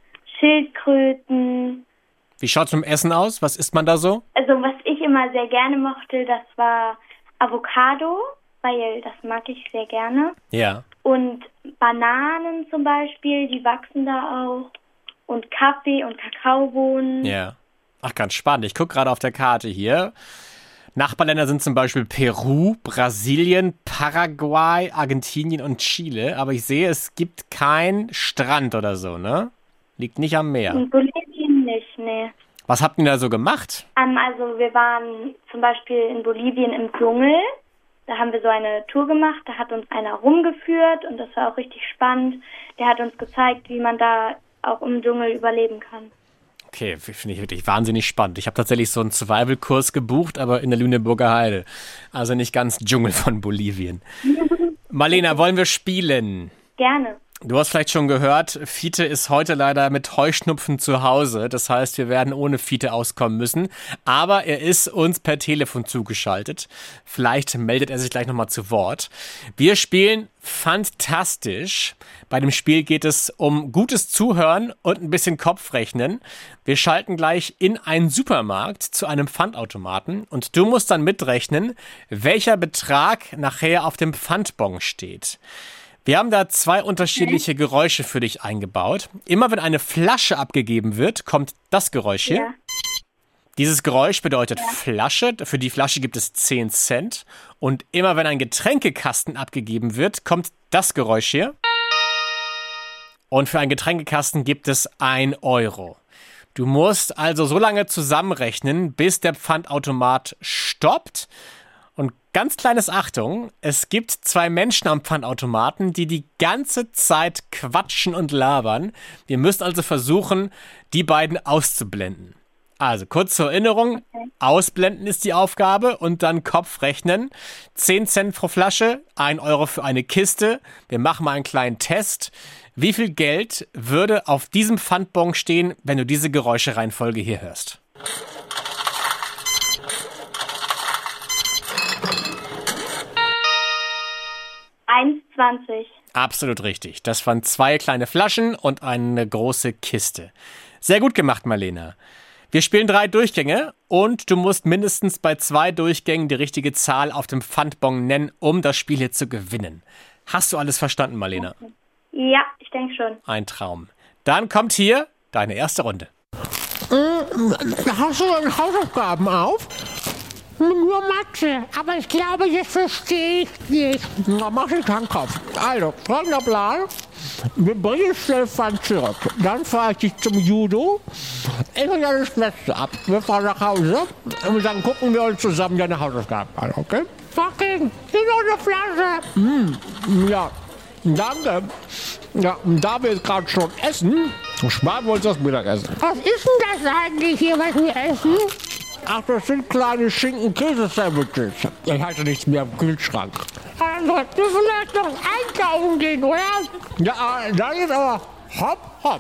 Schildkröten. Wie schaut's mit dem Essen aus? Was isst man da so? Also was ich immer sehr gerne mochte, das war Avocado, weil das mag ich sehr gerne. Ja. Und Bananen zum Beispiel, die wachsen da auch. Und Kaffee und Kakaobohnen. Ja. Ach, ganz spannend. Ich gucke gerade auf der Karte hier. Nachbarländer sind zum Beispiel Peru, Brasilien, Paraguay, Argentinien und Chile. Aber ich sehe, es gibt keinen Strand oder so, ne? Liegt nicht am Meer. In Bolivien nicht, ne. Was habt ihr da so gemacht? Also wir waren zum Beispiel in Bolivien im Dschungel. Da haben wir so eine Tour gemacht. Da hat uns einer rumgeführt und das war auch richtig spannend. Der hat uns gezeigt, wie man da auch im Dschungel überleben kann. Okay, finde ich wirklich wahnsinnig spannend. Ich habe tatsächlich so einen Survival-Kurs gebucht, aber in der Lüneburger Heide. Also nicht ganz Dschungel von Bolivien. Marlena, wollen wir spielen? Gerne. Du hast vielleicht schon gehört, Fiete ist heute leider mit Heuschnupfen zu Hause. Das heißt, wir werden ohne Fiete auskommen müssen. Aber er ist uns per Telefon zugeschaltet. Vielleicht meldet er sich gleich nochmal zu Wort. Wir spielen fantastisch. Bei dem Spiel geht es um gutes Zuhören und ein bisschen Kopfrechnen. Wir schalten gleich in einen Supermarkt zu einem Pfandautomaten. Und du musst dann mitrechnen, welcher Betrag nachher auf dem Pfandbon steht. Wir haben da zwei unterschiedliche Geräusche für dich eingebaut. Immer wenn eine Flasche abgegeben wird, kommt das Geräusch hier. Ja. Dieses Geräusch bedeutet Flasche. Für die Flasche gibt es 10 Cent. Und immer wenn ein Getränkekasten abgegeben wird, kommt das Geräusch hier. Und für einen Getränkekasten gibt es 1 Euro. Du musst also so lange zusammenrechnen, bis der Pfandautomat stoppt. Und ganz kleines Achtung, es gibt 2 Menschen am Pfandautomaten, die die ganze Zeit quatschen und labern. Wir müssen also versuchen, die beiden auszublenden. Also, kurz zur Erinnerung, ausblenden ist die Aufgabe und dann Kopf rechnen. 10 Cent pro Flasche, 1 Euro für eine Kiste. Wir machen mal einen kleinen Test. Wie viel Geld würde auf diesem Pfandbon stehen, wenn du diese Geräuschereihenfolge hier hörst? $1,20. Absolut richtig. Das waren 2 kleine Flaschen und eine große Kiste. Sehr gut gemacht, Marlena. Wir spielen 3 Durchgänge und du musst mindestens bei 2 Durchgängen die richtige Zahl auf dem Pfandbon nennen, um das Spiel hier zu gewinnen. Hast du alles verstanden, Marlena? Ja, ich denke schon. Ein Traum. Dann kommt hier deine erste Runde. Hast du deine Hausaufgaben auf? Nur Mathe, aber ich glaube, jetzt verstehe ich nicht. Na, mach dir keinen Kopf. Also, folgender Plan. Wir bringen schnell Pfand zurück. Dann fahre ich dich zum Judo. Ich und deine Schwester ab. Wir fahren nach Hause und dann gucken wir uns zusammen deine Hausaufgaben an, okay? Fucking, hier noch eine Flasche. Ja, danke. Ja, und da wir jetzt gerade schon essen, sparen wir uns das Mittagessen. Was ist denn das eigentlich hier, was wir essen? Ach, das sind kleine Schinken-Käse-Sandwiches. Ich hatte nichts mehr im Kühlschrank. Dann sollten wir vielleicht noch einkaufen gehen, oder? Ja, dann ist aber hopp, hopp.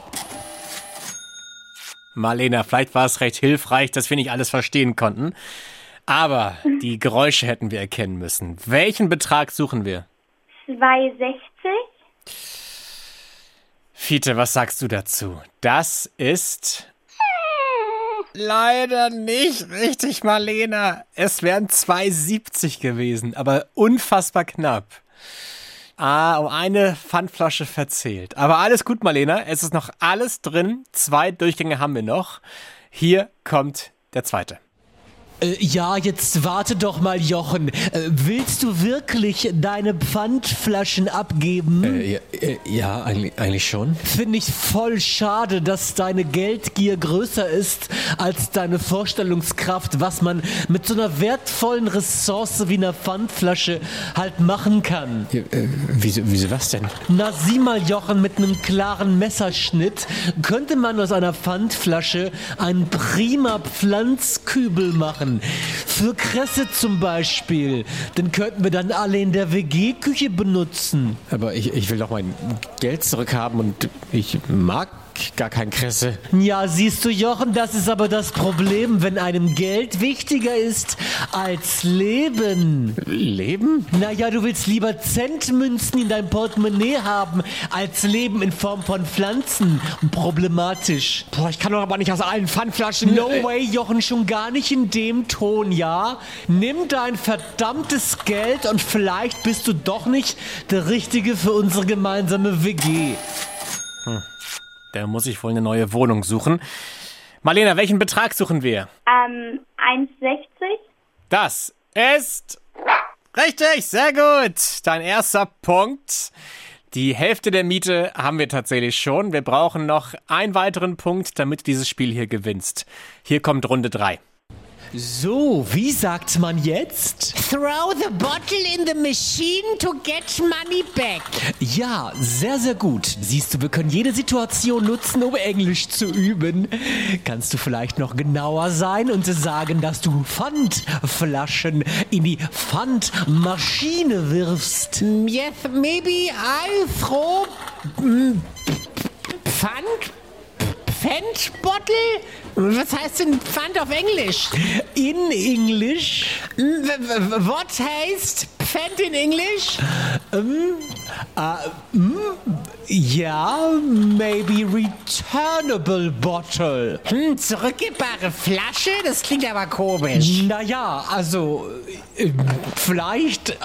Marlena, vielleicht war es recht hilfreich, dass wir nicht alles verstehen konnten. Aber die Geräusche hätten wir erkennen müssen. Welchen Betrag suchen wir? 2,60. Fiete, was sagst du dazu? Das ist leider nicht richtig, Marlena. Es wären 2,70 gewesen, aber unfassbar knapp. Um eine Pfandflasche verzählt. Aber alles gut, Marlena. Es ist noch alles drin. 2 Durchgänge haben wir noch. Hier kommt der zweite. Ja, jetzt warte doch mal, Jochen. Willst du wirklich deine Pfandflaschen abgeben? Ja, eigentlich schon. Finde ich voll schade, dass deine Geldgier größer ist als deine Vorstellungskraft, was man mit so einer wertvollen Ressource wie einer Pfandflasche halt machen kann. Wieso was denn? Na, sieh mal, Jochen, mit einem klaren Messerschnitt könnte man aus einer Pfandflasche einen prima Pflanzkübel machen. Für Kresse zum Beispiel. Den könnten wir dann alle in der WG-Küche benutzen. Aber ich will doch mein Geld zurückhaben und ich mag gar kein Kresse. Ja, siehst du, Jochen, das ist aber das Problem, wenn einem Geld wichtiger ist als Leben. Leben? Naja, du willst lieber Centmünzen in deinem Portemonnaie haben, als Leben in Form von Pflanzen. Problematisch. Boah, ich kann doch aber nicht aus allen Pfandflaschen... No way, Jochen, schon gar nicht in dem Ton, ja? Nimm dein verdammtes Geld und vielleicht bist du doch nicht der Richtige für unsere gemeinsame WG. Da muss ich wohl eine neue Wohnung suchen. Marlena, welchen Betrag suchen wir? 1,60. Das ist richtig, sehr gut. Dein erster Punkt. Die Hälfte der Miete haben wir tatsächlich schon. Wir brauchen noch einen weiteren Punkt, damit du dieses Spiel hier gewinnst. Hier kommt Runde 3. So, wie sagt man jetzt? Throw the bottle in the machine to get money back. Ja, sehr, sehr gut. Siehst du, wir können jede Situation nutzen, um Englisch zu üben. Kannst du vielleicht noch genauer sein und sagen, dass du Pfandflaschen in die Pfandmaschine wirfst? Yes, maybe I throw Pfandbottle? Was heißt denn Pfand auf Englisch? In English? What heißt Pfand in English? Ja, maybe returnable bottle. Zurückgebbare Flasche? Das klingt aber komisch. Naja, also, vielleicht,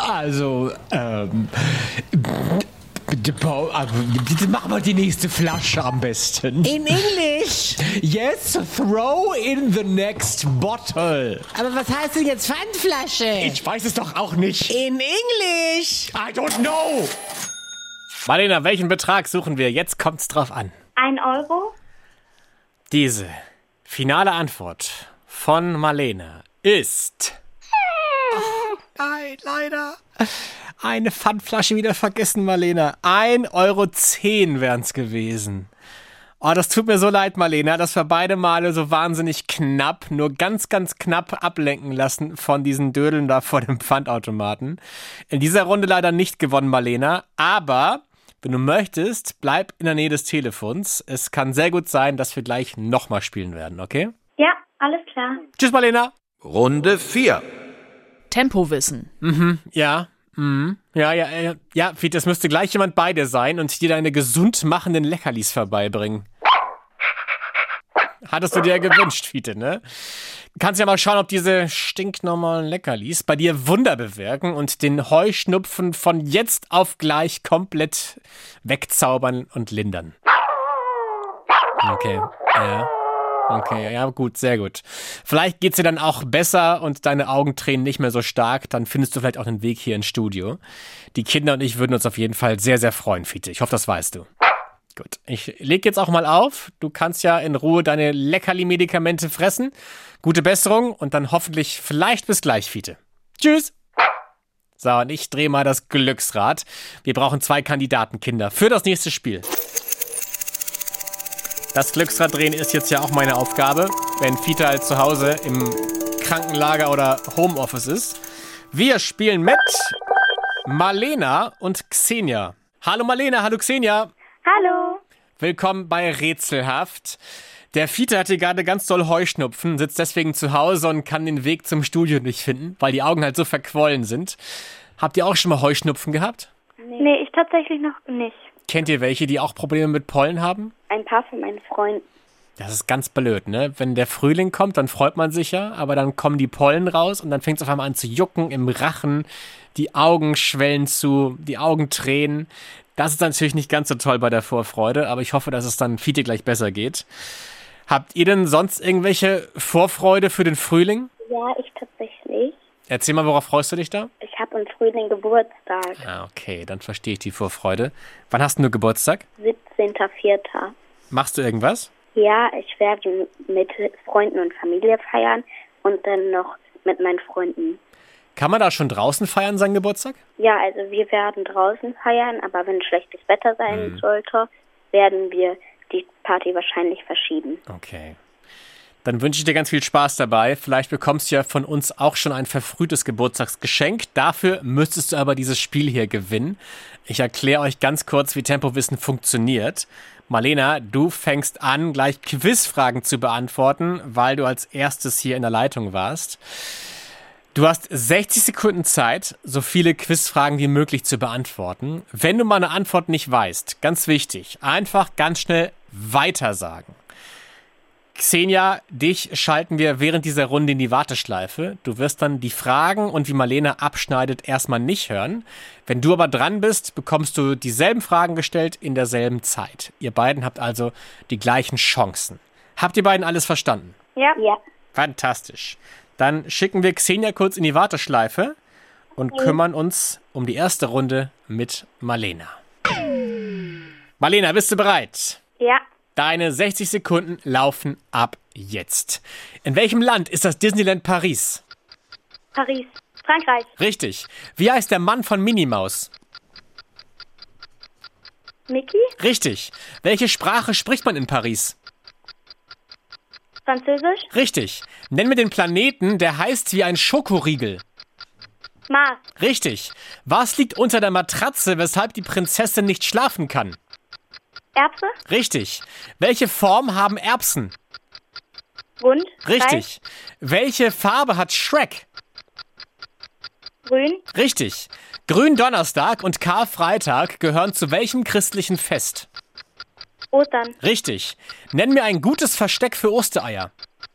bitte mach mal die nächste Flasche am besten. In English? Yes, throw in the next bottle. Aber was heißt denn jetzt Pfandflasche? Ich weiß es doch auch nicht. In English? I don't know. Marlena, welchen Betrag suchen wir? Jetzt kommt's drauf an. 1 Euro. Diese finale Antwort von Marlena ist... Oh, nein, leider. Eine Pfandflasche wieder vergessen, Marlena. 1,10 € wären's gewesen. Oh, das tut mir so leid, Marlena, dass wir beide Male so wahnsinnig knapp, nur ganz, ganz knapp ablenken lassen von diesen Dödeln da vor dem Pfandautomaten. In dieser Runde leider nicht gewonnen, Marlena, aber wenn du möchtest, bleib in der Nähe des Telefons. Es kann sehr gut sein, dass wir gleich nochmal spielen werden, okay? Ja, alles klar. Tschüss, Marlena. Runde 4. Tempowissen. Ja. Ja, Fiete, es müsste gleich jemand bei dir sein und dir deine gesund machenden Leckerlis vorbeibringen. Hattest du dir ja gewünscht, Fiete, ne? Kannst ja mal schauen, ob diese stinknormalen Leckerlis bei dir Wunder bewirken und den Heuschnupfen von jetzt auf gleich komplett wegzaubern und lindern. Okay, ja. Okay, ja gut, sehr gut. Vielleicht geht's dir dann auch besser und deine Augen tränen nicht mehr so stark, dann findest du vielleicht auch den Weg hier ins Studio. Die Kinder und ich würden uns auf jeden Fall sehr, sehr freuen, Fiete. Ich hoffe, das weißt du. Gut, ich leg jetzt auch mal auf. Du kannst ja in Ruhe deine Leckerli-Medikamente fressen. Gute Besserung und dann hoffentlich vielleicht bis gleich, Fiete. Tschüss! So, und ich drehe mal das Glücksrad. Wir brauchen 2 Kandidatenkinder für das nächste Spiel. Das Glücksrad drehen ist jetzt ja auch meine Aufgabe, wenn Fiete halt zu Hause im Krankenlager oder Homeoffice ist. Wir spielen mit Marlena und Xenia. Hallo Marlena, hallo Xenia. Hallo. Willkommen bei Rätselhaft. Der Fiete hatte gerade ganz doll Heuschnupfen, sitzt deswegen zu Hause und kann den Weg zum Studio nicht finden, weil die Augen halt so verquollen sind. Habt ihr auch schon mal Heuschnupfen gehabt? Nee, ich tatsächlich noch nicht. Kennt ihr welche, die auch Probleme mit Pollen haben? Ein paar von meinen Freunden. Das ist ganz blöd, ne? Wenn der Frühling kommt, dann freut man sich ja, aber dann kommen die Pollen raus und dann fängt es auf einmal an zu jucken im Rachen, die Augen schwellen zu, die Augen tränen. Das ist natürlich nicht ganz so toll bei der Vorfreude, aber ich hoffe, dass es dann Fiete gleich besser geht. Habt ihr denn sonst irgendwelche Vorfreude für den Frühling? Ja, ich tatsächlich. Erzähl mal, worauf freust du dich da? Ich habe im Frühling Geburtstag. Ah, okay, dann verstehe ich die Vorfreude. Wann hast du Geburtstag? 17.04. Machst du irgendwas? Ja, ich werde mit Freunden und Familie feiern und dann noch mit meinen Freunden. Kann man da schon draußen feiern, seinen Geburtstag? Ja, also wir werden draußen feiern, aber wenn schlechtes Wetter sein sollte, werden wir die Party wahrscheinlich verschieben. Okay. Dann wünsche ich dir ganz viel Spaß dabei. Vielleicht bekommst du ja von uns auch schon ein verfrühtes Geburtstagsgeschenk. Dafür müsstest du aber dieses Spiel hier gewinnen. Ich erkläre euch ganz kurz, wie Tempowissen funktioniert. Marlena, du fängst an, gleich Quizfragen zu beantworten, weil du als erstes hier in der Leitung warst. Du hast 60 Sekunden Zeit, so viele Quizfragen wie möglich zu beantworten. Wenn du mal eine Antwort nicht weißt, ganz wichtig, einfach ganz schnell weitersagen. Xenia, dich schalten wir während dieser Runde in die Warteschleife. Du wirst dann die Fragen und wie Marlena abschneidet erstmal nicht hören. Wenn du aber dran bist, bekommst du dieselben Fragen gestellt in derselben Zeit. Ihr beiden habt also die gleichen Chancen. Habt ihr beiden alles verstanden? Ja. Fantastisch. Dann schicken wir Xenia kurz in die Warteschleife und kümmern uns um die erste Runde mit Marlena. Marlena, bist du bereit? Ja. Deine 60 Sekunden laufen ab jetzt. In welchem Land ist das Disneyland Paris? Paris. Frankreich. Richtig. Wie heißt der Mann von Minnie Maus? Mickey. Richtig. Welche Sprache spricht man in Paris? Französisch. Richtig. Nenn mir den Planeten, der heißt wie ein Schokoriegel. Mars. Richtig. Was liegt unter der Matratze, weshalb die Prinzessin nicht schlafen kann? Erbse. Richtig. Welche Form haben Erbsen? Rund. Richtig. Welche Farbe hat Shrek? Grün. Richtig. Gründonnerstag und Karfreitag gehören zu welchem christlichen Fest? Ostern. Richtig. Nenn mir ein gutes Versteck für Ostereier.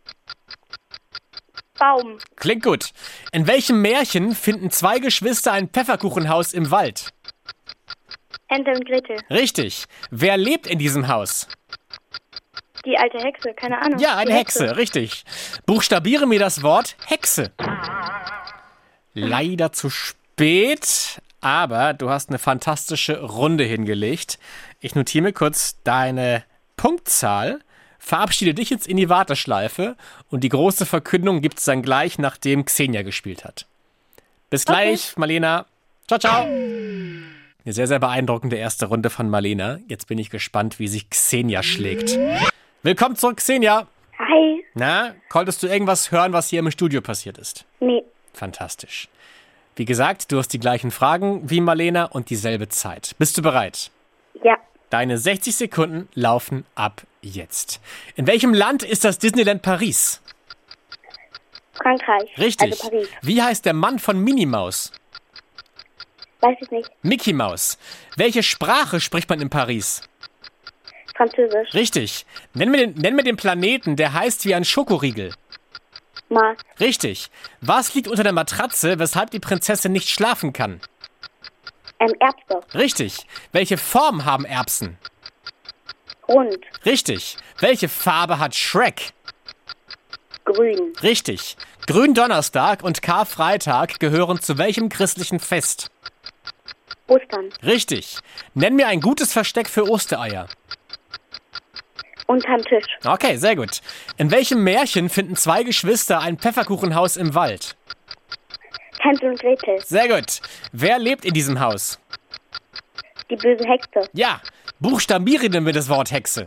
Baum. Klingt gut. In welchem Märchen finden 2 Geschwister ein Pfefferkuchenhaus im Wald? Ente und Gretel. Richtig. Wer lebt in diesem Haus? Die alte Hexe, keine Ahnung. Ja, eine Die Hexe, richtig. Buchstabiere mir das Wort Hexe. Leider zu spät, aber du hast eine fantastische Runde hingelegt. Ich notiere mir kurz deine Punktzahl, verabschiede dich jetzt in die Warteschleife und die große Verkündung gibt es dann gleich, nachdem Xenia gespielt hat. Bis gleich, Marlena. Ciao, ciao. Eine sehr, sehr beeindruckende erste Runde von Marlena. Jetzt bin ich gespannt, wie sich Xenia schlägt. Willkommen zurück, Xenia. Hi. Na, konntest du irgendwas hören, was hier im Studio passiert ist? Nee. Fantastisch. Wie gesagt, du hast die gleichen Fragen wie Marlena und dieselbe Zeit. Bist du bereit? Ja. Deine 60 Sekunden laufen ab jetzt. In welchem Land ist das Disneyland Paris? Frankreich. Richtig. Also Paris. Wie heißt der Mann von Minnie Maus? Weiß ich nicht. Mickey Maus. Welche Sprache spricht man in Paris? Französisch. Richtig. Nenn mir den Planeten, der heißt wie ein Schokoriegel. Mars. Richtig. Was liegt unter der Matratze, weshalb die Prinzessin nicht schlafen kann? Erbse. Richtig. Welche Form haben Erbsen? Rund. Richtig. Welche Farbe hat Shrek? Grün. Richtig. Gründonnerstag und Karfreitag gehören zu welchem christlichen Fest? Ostern. Richtig. Nenn mir ein gutes Versteck für Ostereier. Unterm Tisch. Okay, sehr gut. In welchem Märchen finden zwei Geschwister ein Pfefferkuchenhaus im Wald? Hänsel und Gretel. Sehr gut. Wer lebt in diesem Haus? Die böse Hexe. Ja. Buchstabiere mir das Wort Hexe.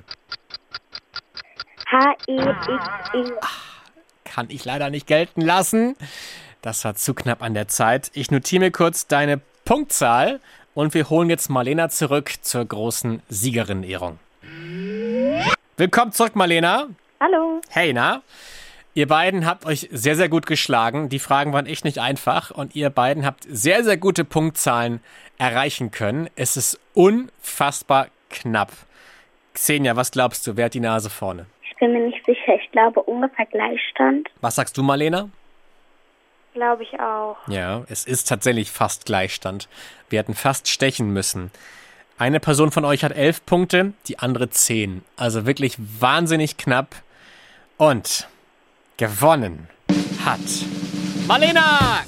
H-E-X-E. Kann ich leider nicht gelten lassen. Das war zu knapp an der Zeit. Ich notiere mir kurz deine Punktzahl und wir holen jetzt Marlena zurück zur großen Siegerin-Ehrung. Willkommen zurück, Marlena. Hallo. Hey, na? Ihr beiden habt euch sehr, sehr gut geschlagen. Die Fragen waren echt nicht einfach und ihr beiden habt sehr, sehr gute Punktzahlen erreichen können. Es ist unfassbar knapp. Xenia, was glaubst du, wer hat die Nase vorne? Ich bin mir nicht sicher. Ich glaube ungefähr Gleichstand. Was sagst du, Marlena? Glaube ich auch. Ja, es ist tatsächlich fast Gleichstand. Wir hätten fast stechen müssen. Eine Person von euch hat 11 Punkte, die andere 10. Also wirklich wahnsinnig knapp. Und gewonnen hat Marlena!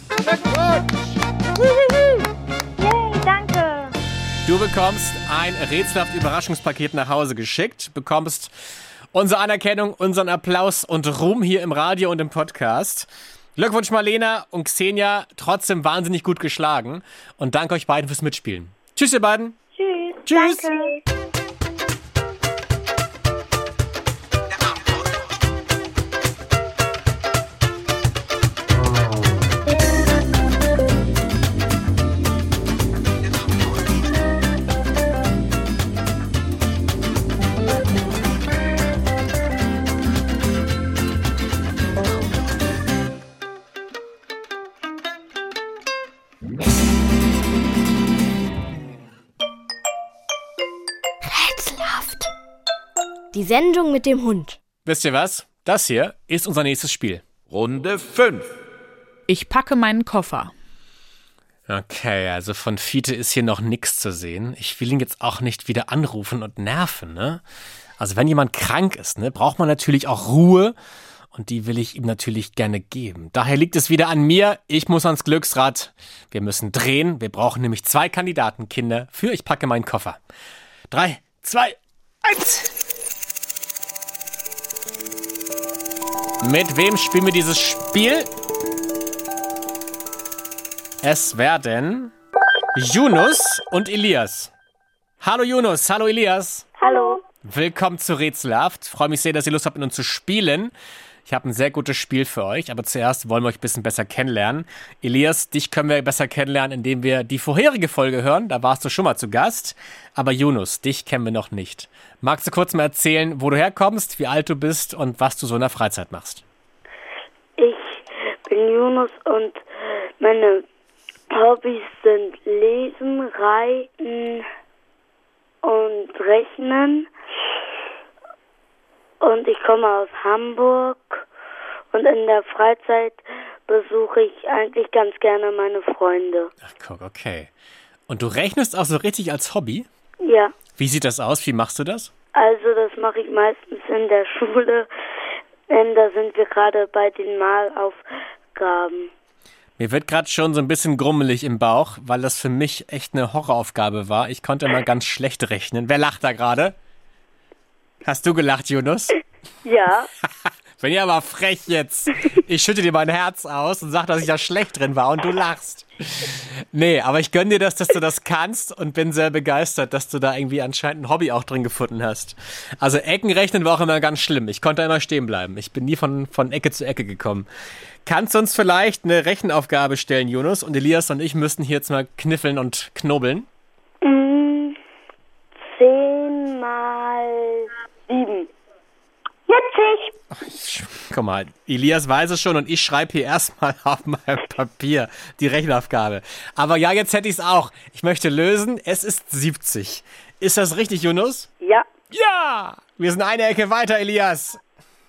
Yay, danke. Du bekommst ein rätselhaft Überraschungspaket nach Hause geschickt, bekommst unsere Anerkennung, unseren Applaus und Ruhm hier im Radio und im Podcast. Glückwunsch Marlena und Xenia, trotzdem wahnsinnig gut geschlagen. Und danke euch beiden fürs Mitspielen. Tschüss ihr beiden. Tschüss. Tschüss. Danke. Die Sendung mit dem Hund. Wisst ihr was? Das hier ist unser nächstes Spiel. Runde 5. Ich packe meinen Koffer. Okay, also von Fiete ist hier noch nichts zu sehen. Ich will ihn jetzt auch nicht wieder anrufen und nerven, ne? Also wenn jemand krank ist, ne, braucht man natürlich auch Ruhe. Und die will ich ihm natürlich gerne geben. Daher liegt es wieder an mir. Ich muss ans Glücksrad. Wir müssen drehen. Wir brauchen nämlich 2 Kandidatenkinder für Ich packe meinen Koffer. 3, 2, 1. Mit wem spielen wir dieses Spiel? Es werden Yunus und Elias. Hallo Yunus, hallo Elias. Hallo. Willkommen zu Rätselhaft. Freue mich sehr, dass ihr Lust habt, mit uns zu spielen. Ich habe ein sehr gutes Spiel für euch, aber zuerst wollen wir euch ein bisschen besser kennenlernen. Elias, dich können wir besser kennenlernen, indem wir die vorherige Folge hören. Da warst du schon mal zu Gast. Aber Yunus, dich kennen wir noch nicht. Magst du kurz mal erzählen, wo du herkommst, wie alt du bist und was du so in der Freizeit machst? Ich bin Yunus und meine Hobbys sind Lesen, Reiten und Rechnen. Und ich komme aus Hamburg und in der Freizeit besuche ich eigentlich ganz gerne meine Freunde. Ach guck, okay. Und du rechnest auch so richtig als Hobby? Ja. Wie sieht das aus? Wie machst du das? Also das mache ich meistens in der Schule, denn da sind wir gerade bei den Malaufgaben. Mir wird gerade schon so ein bisschen grummelig im Bauch, weil das für mich echt eine Horroraufgabe war. Ich konnte mal ganz schlecht rechnen. Wer lacht da gerade? Hast du gelacht, Yunus? Ja. Bin ja aber frech jetzt. Ich schütte dir mein Herz aus und sag, dass ich da schlecht drin war und du lachst. Nee, aber ich gönn dir das, dass du das kannst und bin sehr begeistert, dass du da irgendwie anscheinend ein Hobby auch drin gefunden hast. Also Eckenrechnen war auch immer ganz schlimm. Ich konnte immer stehen bleiben. Ich bin nie von Ecke zu Ecke gekommen. Kannst du uns vielleicht eine Rechenaufgabe stellen, Yunus? Und Elias und ich müssten hier jetzt mal kniffeln und knobeln. 10 mal 7. 40. Guck mal, Elias weiß es schon und ich schreibe hier erstmal auf meinem Papier die Rechenaufgabe. Aber ja, jetzt hätte ich es auch. Ich möchte lösen. Es ist 70. Ist das richtig, Yunus? Ja. Ja! Wir sind eine Ecke weiter, Elias.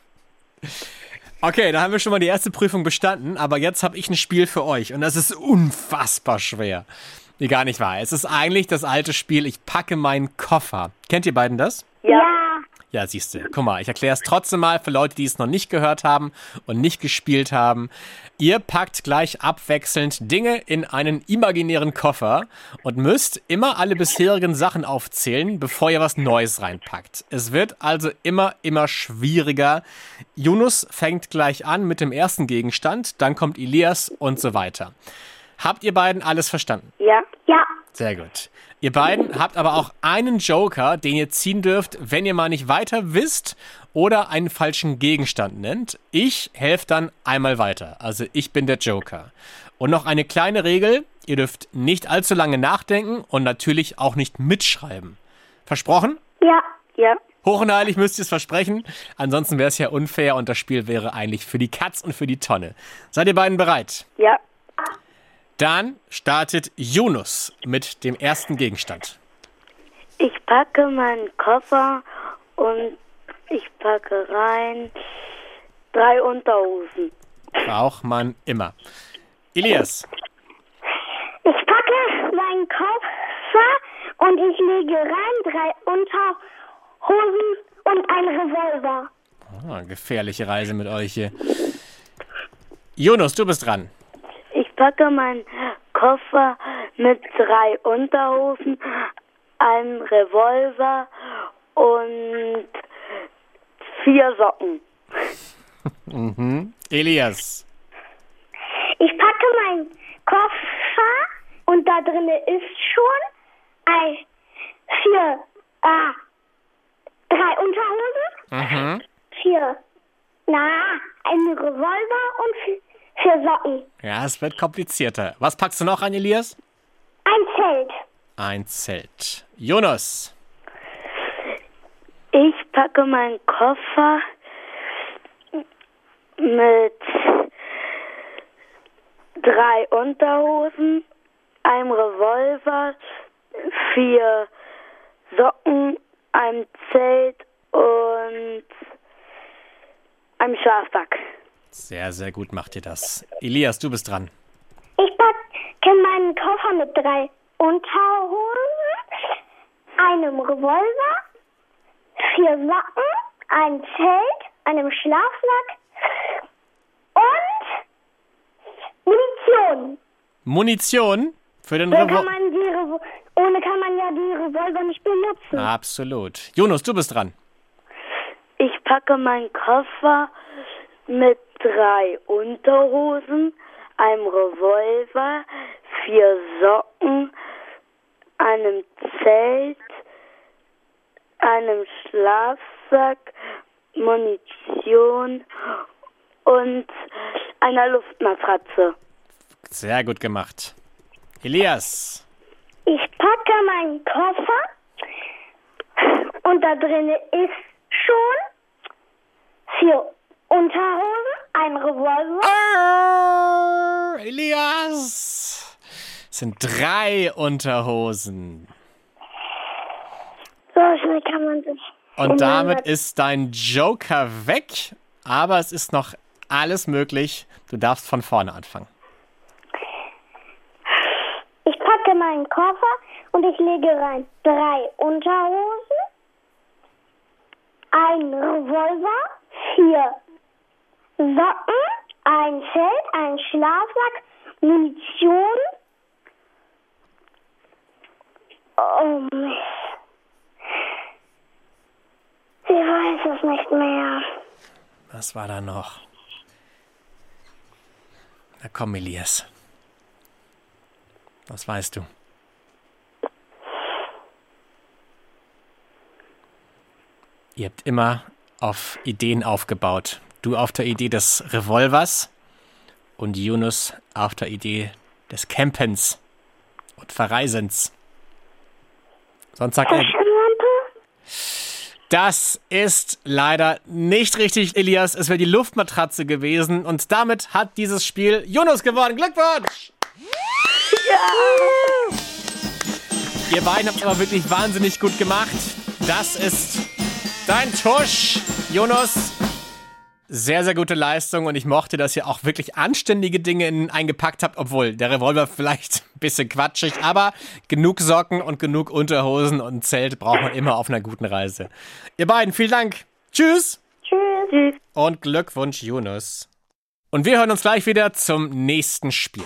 Okay, da haben wir schon mal die erste Prüfung bestanden. Aber jetzt habe ich ein Spiel für euch. Und das ist unfassbar schwer. Nee, gar nicht wahr. Es ist eigentlich das alte Spiel, ich packe meinen Koffer. Kennt ihr beiden das? Ja. Ja, siehst du. Guck mal, ich erkläre es trotzdem mal für Leute, die es noch nicht gehört haben und nicht gespielt haben. Ihr packt gleich abwechselnd Dinge in einen imaginären Koffer und müsst immer alle bisherigen Sachen aufzählen, bevor ihr was Neues reinpackt. Es wird also immer schwieriger. Yunus fängt gleich an mit dem ersten Gegenstand, dann kommt Elias und so weiter. Habt ihr beiden alles verstanden? Ja. Ja. Sehr gut. Ihr beiden habt aber auch einen Joker, den ihr ziehen dürft, wenn ihr mal nicht weiter wisst oder einen falschen Gegenstand nennt. Ich helfe dann einmal weiter. Also ich bin der Joker. Und noch eine kleine Regel. Ihr dürft nicht allzu lange nachdenken und natürlich auch nicht mitschreiben. Versprochen? Ja. Ja. Hoch und heilig müsst ihr es versprechen. Ansonsten wäre es ja unfair und das Spiel wäre eigentlich für die Katz und für die Tonne. Seid ihr beiden bereit? Ja. Dann startet Yunus mit dem ersten Gegenstand. Ich packe meinen Koffer und ich packe rein 3 Unterhosen. Braucht man immer. Elias. Ich packe meinen Koffer und ich lege rein 3 Unterhosen und einen Revolver. Oh, gefährliche Reise mit euch hier. Yunus, du bist dran. Ich packe meinen Koffer mit 3 Unterhosen, einem Revolver und 4 Socken. Elias. Ich packe meinen Koffer und da drin ist schon 3 Unterhosen, 4, ein Revolver und 4 Socken. Ja, es wird komplizierter. Was packst du noch an, Elias? Ein Zelt. Ein Zelt. Yunus. Ich packe meinen Koffer mit 3 Unterhosen, einem Revolver, 4 Socken, einem Zelt und einem Schlafsack. Sehr, sehr gut macht ihr das. Elias, du bist dran. Ich packe meinen Koffer mit 3 Unterhosen, einem Revolver, 4 Socken, einem Zelt, einem Schlafsack und Munition. Munition für den Ohne Revolver. kann man ja die Revolver nicht benutzen. Absolut. Yunus, du bist dran. Ich packe meinen Koffer mit 3 Unterhosen, einem Revolver, 4 Socken, einem Zelt, einem Schlafsack, Munition und einer Luftmatratze. Sehr gut gemacht. Elias. Ich packe meinen Koffer und da drin ist schon 4 Unterhosen, ein Revolver. Elias. Es sind 3 Unterhosen. So schnell kann man das. Und damit ist dein Joker weg. Aber es ist noch alles möglich. Du darfst von vorne anfangen. Ich packe meinen Koffer und ich lege rein 3 Unterhosen, ein Revolver, 4 Socken, ein Zelt, ein Schlafsack, Munition. Oh Mist. Ich weiß es nicht mehr. Was war da noch? Na komm, Elias. Was weißt du? Ihr habt immer auf Ideen aufgebaut. Du auf der Idee des Revolvers und Yunus auf der Idee des Campens und Verreisens. Sonst sagt er... Das ist leider nicht richtig, Elias. Es wäre die Luftmatratze gewesen und damit hat dieses Spiel Yunus gewonnen. Glückwunsch! Ja! Ihr beiden habt es aber wirklich wahnsinnig gut gemacht. Das ist dein Tusch, Yunus. Sehr, sehr gute Leistung und ich mochte, dass ihr auch wirklich anständige Dinge eingepackt habt, obwohl der Revolver vielleicht ein bisschen quatschig, aber genug Socken und genug Unterhosen und ein Zelt braucht man immer auf einer guten Reise. Ihr beiden, vielen Dank. Tschüss. Tschüss. Und Glückwunsch, Yunus. Und wir hören uns gleich wieder zum nächsten Spiel.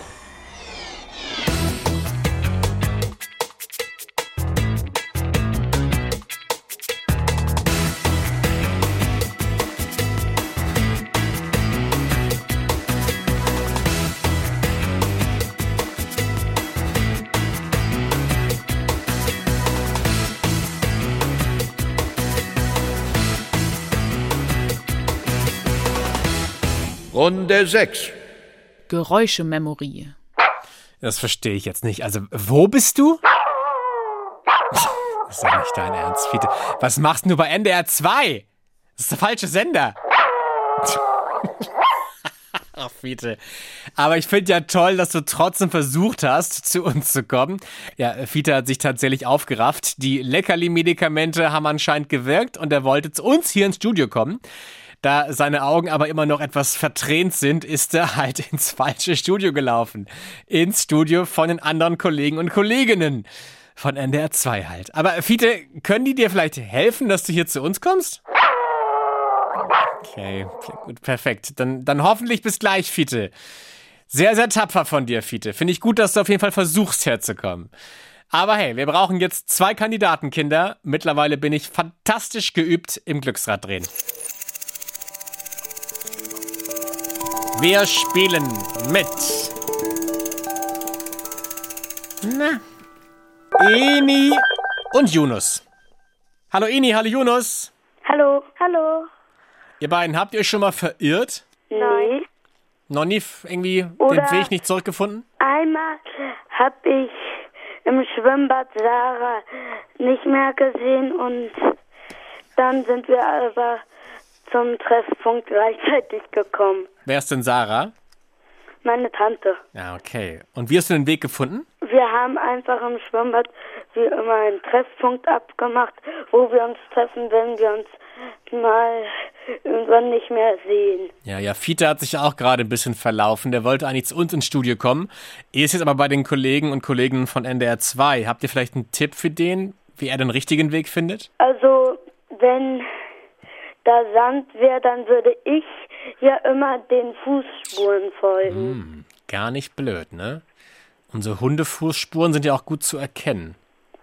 Runde 6. Geräuschememory. Das verstehe ich jetzt nicht. Also, wo bist du? Das ist ja nicht dein Ernst, Fiete. Was machst du bei NDR 2? Das ist der falsche Sender. Ach, Fiete. Aber ich finde ja toll, dass du trotzdem versucht hast, zu uns zu kommen. Ja, Fiete hat sich tatsächlich aufgerafft. Die Leckerli-Medikamente haben anscheinend gewirkt und er wollte zu uns hier ins Studio kommen. Da seine Augen aber immer noch etwas verdreht sind, ist er halt ins falsche Studio gelaufen. Ins Studio von den anderen Kollegen und Kolleginnen. Von NDR 2 halt. Aber Fiete, können die dir vielleicht helfen, dass du hier zu uns kommst? Okay, gut, perfekt. Dann hoffentlich bis gleich, Fiete. Sehr, sehr tapfer von dir, Fiete. Finde ich gut, dass du auf jeden Fall versuchst, herzukommen. Aber hey, wir brauchen jetzt 2 Kandidatenkinder. Mittlerweile bin ich fantastisch geübt im Glücksraddrehen. Wir spielen mit Eni und Yunus. Hallo Eni, hallo Yunus. Hallo. Hallo. Ihr beiden, habt ihr euch schon mal verirrt? Nein. Noch nie irgendwie den Weg nicht zurückgefunden? Einmal habe ich im Schwimmbad Sarah nicht mehr gesehen und dann sind wir aber zum Treffpunkt gleichzeitig gekommen. Wer ist denn Sarah? Meine Tante. Ja, okay. Und wie hast du den Weg gefunden? Wir haben einfach im Schwimmbad wie immer einen Treffpunkt abgemacht, wo wir uns treffen, wenn wir uns mal irgendwann nicht mehr sehen. Ja, Fiete hat sich auch gerade ein bisschen verlaufen. Der wollte eigentlich zu uns ins Studio kommen. Er ist jetzt aber bei den Kollegen und Kolleginnen von NDR 2. Habt ihr vielleicht einen Tipp für den, wie er den richtigen Weg findet? Also, wenn da Sand wäre, dann würde ich ja immer den Fußspuren folgen. Gar nicht blöd, ne? Unsere Hundefußspuren sind ja auch gut zu erkennen.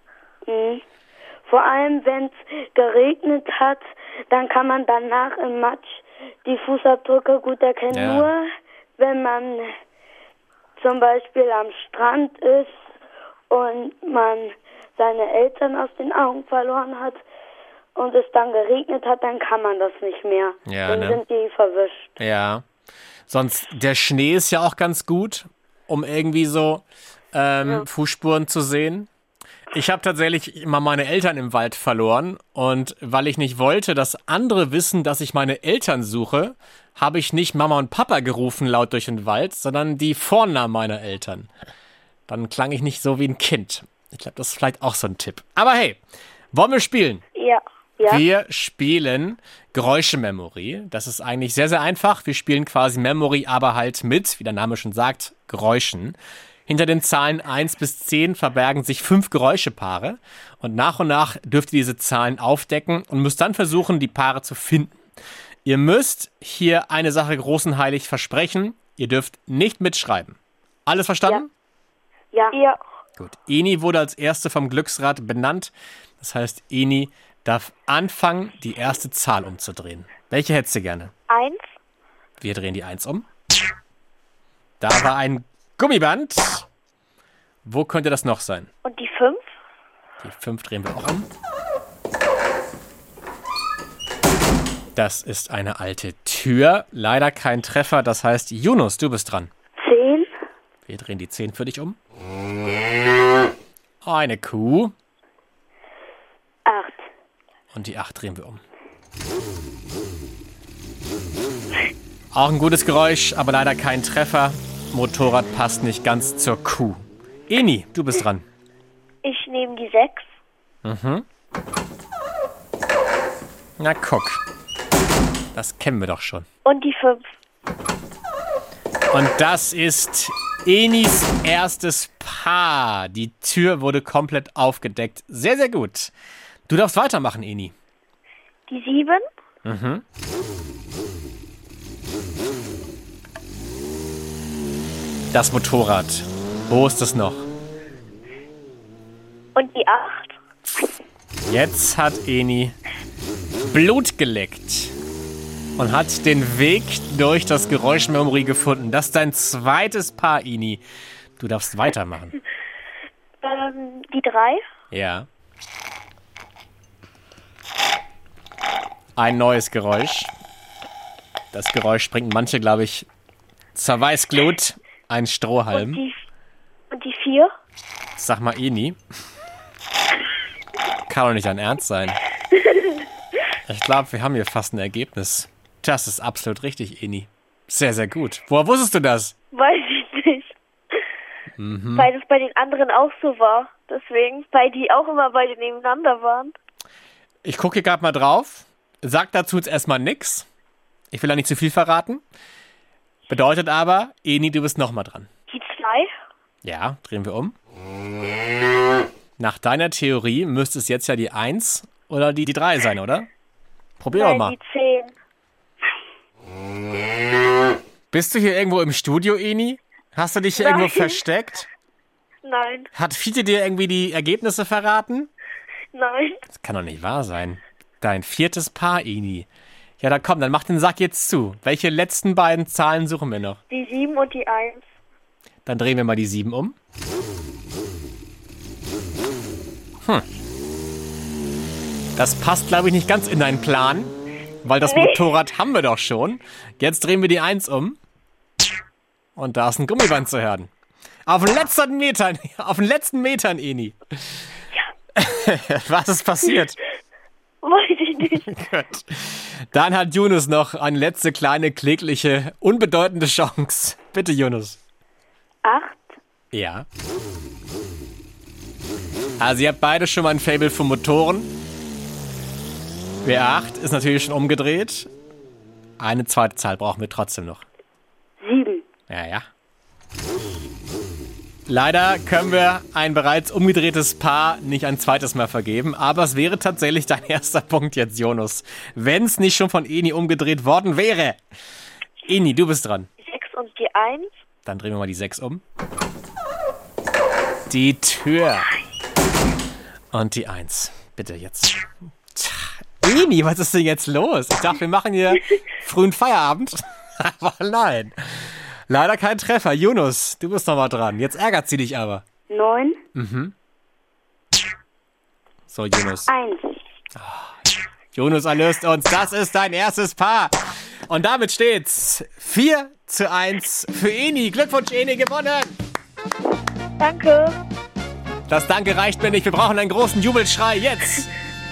Vor allem, wenn es geregnet hat, dann kann man danach im Matsch die Fußabdrücke gut erkennen. Ja. Nur wenn man zum Beispiel am Strand ist und man seine Eltern aus den Augen verloren hat und es dann geregnet hat, dann kann man das nicht mehr. Ja, dann ne? sind die verwischt. Ja. Sonst, der Schnee ist ja auch ganz gut, um irgendwie so Fußspuren zu sehen. Ich habe tatsächlich immer meine Eltern im Wald verloren und weil ich nicht wollte, dass andere wissen, dass ich meine Eltern suche, habe ich nicht Mama und Papa gerufen laut durch den Wald, sondern die Vornamen meiner Eltern. Dann klang ich nicht so wie ein Kind. Ich glaube, das ist vielleicht auch so ein Tipp. Aber hey, wollen wir spielen? Ja. Wir spielen Geräuschememory. Das ist eigentlich sehr, sehr einfach. Wir spielen quasi Memory, aber halt mit, wie der Name schon sagt, Geräuschen. Hinter den Zahlen 1 bis 10 verbergen sich 5 Geräuschepaare. Und nach dürft ihr diese Zahlen aufdecken und müsst dann versuchen, die Paare zu finden. Ihr müsst hier eine Sache groß und heilig versprechen. Ihr dürft nicht mitschreiben. Alles verstanden? Ja. Gut. Eni wurde als Erste vom Glücksrad benannt. Das heißt, Eni darf anfangen, die erste Zahl umzudrehen. Welche hättest du gerne? 1. Wir drehen die 1 um. Da war ein Gummiband. Wo könnte das noch sein? Und die 5? Die 5 drehen wir auch um. Das ist eine alte Tür. Leider kein Treffer. Das heißt, Yunus, du bist dran. 10. Wir drehen die 10 für dich um. Eine Kuh. 8. Und die 8 drehen wir um. Auch ein gutes Geräusch, aber leider kein Treffer. Motorrad passt nicht ganz zur Kuh. Eni, du bist dran. Ich nehme die 6. Mhm. Na guck. Das kennen wir doch schon. Und die 5. Und das ist Enis erstes Paar. Die Tür wurde komplett aufgedeckt. Sehr, sehr gut. Du darfst weitermachen, Eni. Die 7. Mhm. Das Motorrad. Wo ist es noch? Und die 8. Jetzt hat Eni Blut geleckt und hat den Weg durch das Geräuschmemory gefunden. Das ist dein zweites Paar, Eni. Du darfst weitermachen. Die 3. Ja. Ein neues Geräusch. Das Geräusch bringt manche, glaube ich, zur Weißglut. Ein Strohhalm. Und die 4. Sag mal, Eni. Kann doch nicht dein Ernst sein. Ich glaube, wir haben hier fast ein Ergebnis. Das ist absolut richtig, Eni. Sehr, sehr gut. Woher wusstest du das? Weiß ich nicht. Mhm. Weil es bei den anderen auch so war. Deswegen, weil die auch immer beide nebeneinander waren. Ich gucke hier gerade mal drauf. Sag dazu jetzt erstmal nix. Ich will da nicht zu viel verraten. Bedeutet aber, Eni, du bist nochmal dran. Die 2. Ja, drehen wir um. Nach deiner Theorie müsste es jetzt ja die 1 oder die 3 sein, oder? Probier doch mal. Die 10. Bist du hier irgendwo im Studio, Eni? Hast du dich hier irgendwo versteckt? Nein. Hat Fiete dir irgendwie die Ergebnisse verraten? Nein. Das kann doch nicht wahr sein. Dein viertes Paar, Eni. Ja, da komm, dann mach den Sack jetzt zu. Welche letzten beiden Zahlen suchen wir noch? Die 7 und die 1. Dann drehen wir mal die 7 um. Das passt, glaube ich, nicht ganz in deinen Plan, weil das Motorrad haben wir doch schon. Jetzt drehen wir die 1 um. Und da ist ein Gummiband zu hören. Auf den letzten Metern, Eni. Ja. Was ist passiert? Weiß ich nicht. Gut. Dann hat Yunus noch eine letzte kleine, klägliche, unbedeutende Chance. Bitte, Yunus. 8. Ja. Also ihr habt beide schon mal ein Faible für Motoren. W8 ist natürlich schon umgedreht. Eine zweite Zahl brauchen wir trotzdem noch. 7. Ja. Leider können wir ein bereits umgedrehtes Paar nicht ein zweites Mal vergeben, aber es wäre tatsächlich dein erster Punkt jetzt, Yunus. Wenn es nicht schon von Eni umgedreht worden wäre. Eni, du bist dran. Die 6 und die 1. Dann drehen wir mal die 6 um. Die Tür. Und die 1. Bitte jetzt. Eni, was ist denn jetzt los? Ich dachte, wir machen hier frühen Feierabend. Aber nein. Leider kein Treffer. Yunus, du bist noch mal dran. Jetzt ärgert sie dich aber. 9. Mhm. So, Yunus. 1. Yunus erlöst uns. Das ist dein erstes Paar. Und damit steht's 4:1 für Eni. Glückwunsch, Eni, gewonnen. Danke. Das Danke reicht mir nicht. Wir brauchen einen großen Jubelschrei jetzt.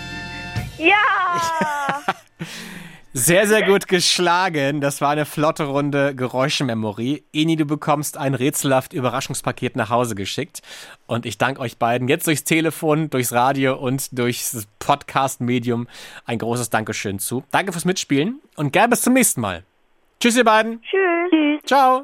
Ja! Sehr, sehr gut geschlagen. Das war eine flotte Runde Geräuschememory. Eni, du bekommst ein rätselhaft Überraschungspaket nach Hause geschickt. Und ich danke euch beiden jetzt durchs Telefon, durchs Radio und durchs Podcast-Medium ein großes Dankeschön zu. Danke fürs Mitspielen und gern bis zum nächsten Mal. Tschüss, ihr beiden. Tschüss. Ciao.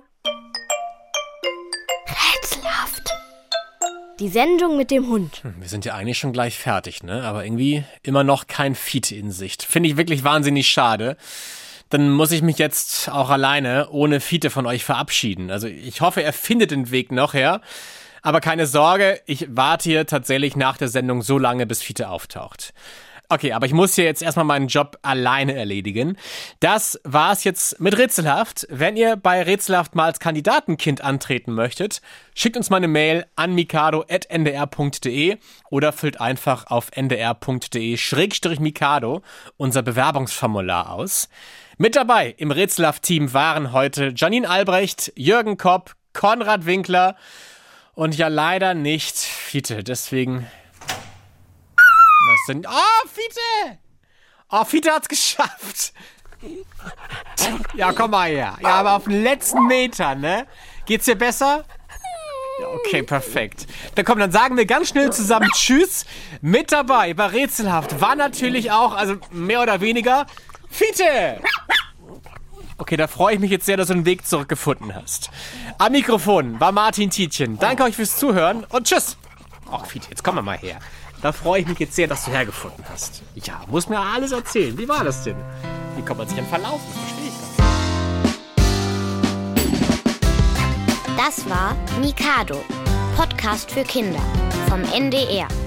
Rätselhaft. Die Sendung mit dem Hund. Wir sind ja eigentlich schon gleich fertig, ne? Aber irgendwie immer noch kein Fiete in Sicht. Finde ich wirklich wahnsinnig schade. Dann muss ich mich jetzt auch alleine ohne Fiete von euch verabschieden. Also ich hoffe, er findet den Weg noch her. Aber keine Sorge, ich warte hier tatsächlich nach der Sendung so lange, bis Fiete auftaucht. Okay, aber ich muss hier jetzt erstmal meinen Job alleine erledigen. Das war's jetzt mit Rätselhaft. Wenn ihr bei Rätselhaft mal als Kandidatenkind antreten möchtet, schickt uns mal eine Mail an mikado@ndr.de oder füllt einfach auf ndr.de/mikado unser Bewerbungsformular aus. Mit dabei im Rätselhaft-Team waren heute Janine Albrecht, Jürgen Kopp, Konrad Winkler und ja leider nicht Fiete. Deswegen... Fiete! Fiete hat's geschafft. Ja, komm mal her. Ja, aber auf den letzten Meter, ne? Geht's dir besser? Ja, okay, perfekt. Dann sagen wir ganz schnell zusammen Tschüss. Mit dabei bei Rätselhaft war natürlich auch, also mehr oder weniger, Fiete! Okay, da freue ich mich jetzt sehr, dass du einen Weg zurückgefunden hast. Am Mikrofon war Martin Tietjen. Danke euch fürs Zuhören und tschüss. Ach, Fiete, jetzt komm mal her. Da freue ich mich jetzt sehr, dass du hergefunden hast. Ja, muss mir alles erzählen. Wie war das denn? Wie kommt man sich denn verlaufen? Das verstehe ich gar nicht. Das war Mikado, Podcast für Kinder vom NDR.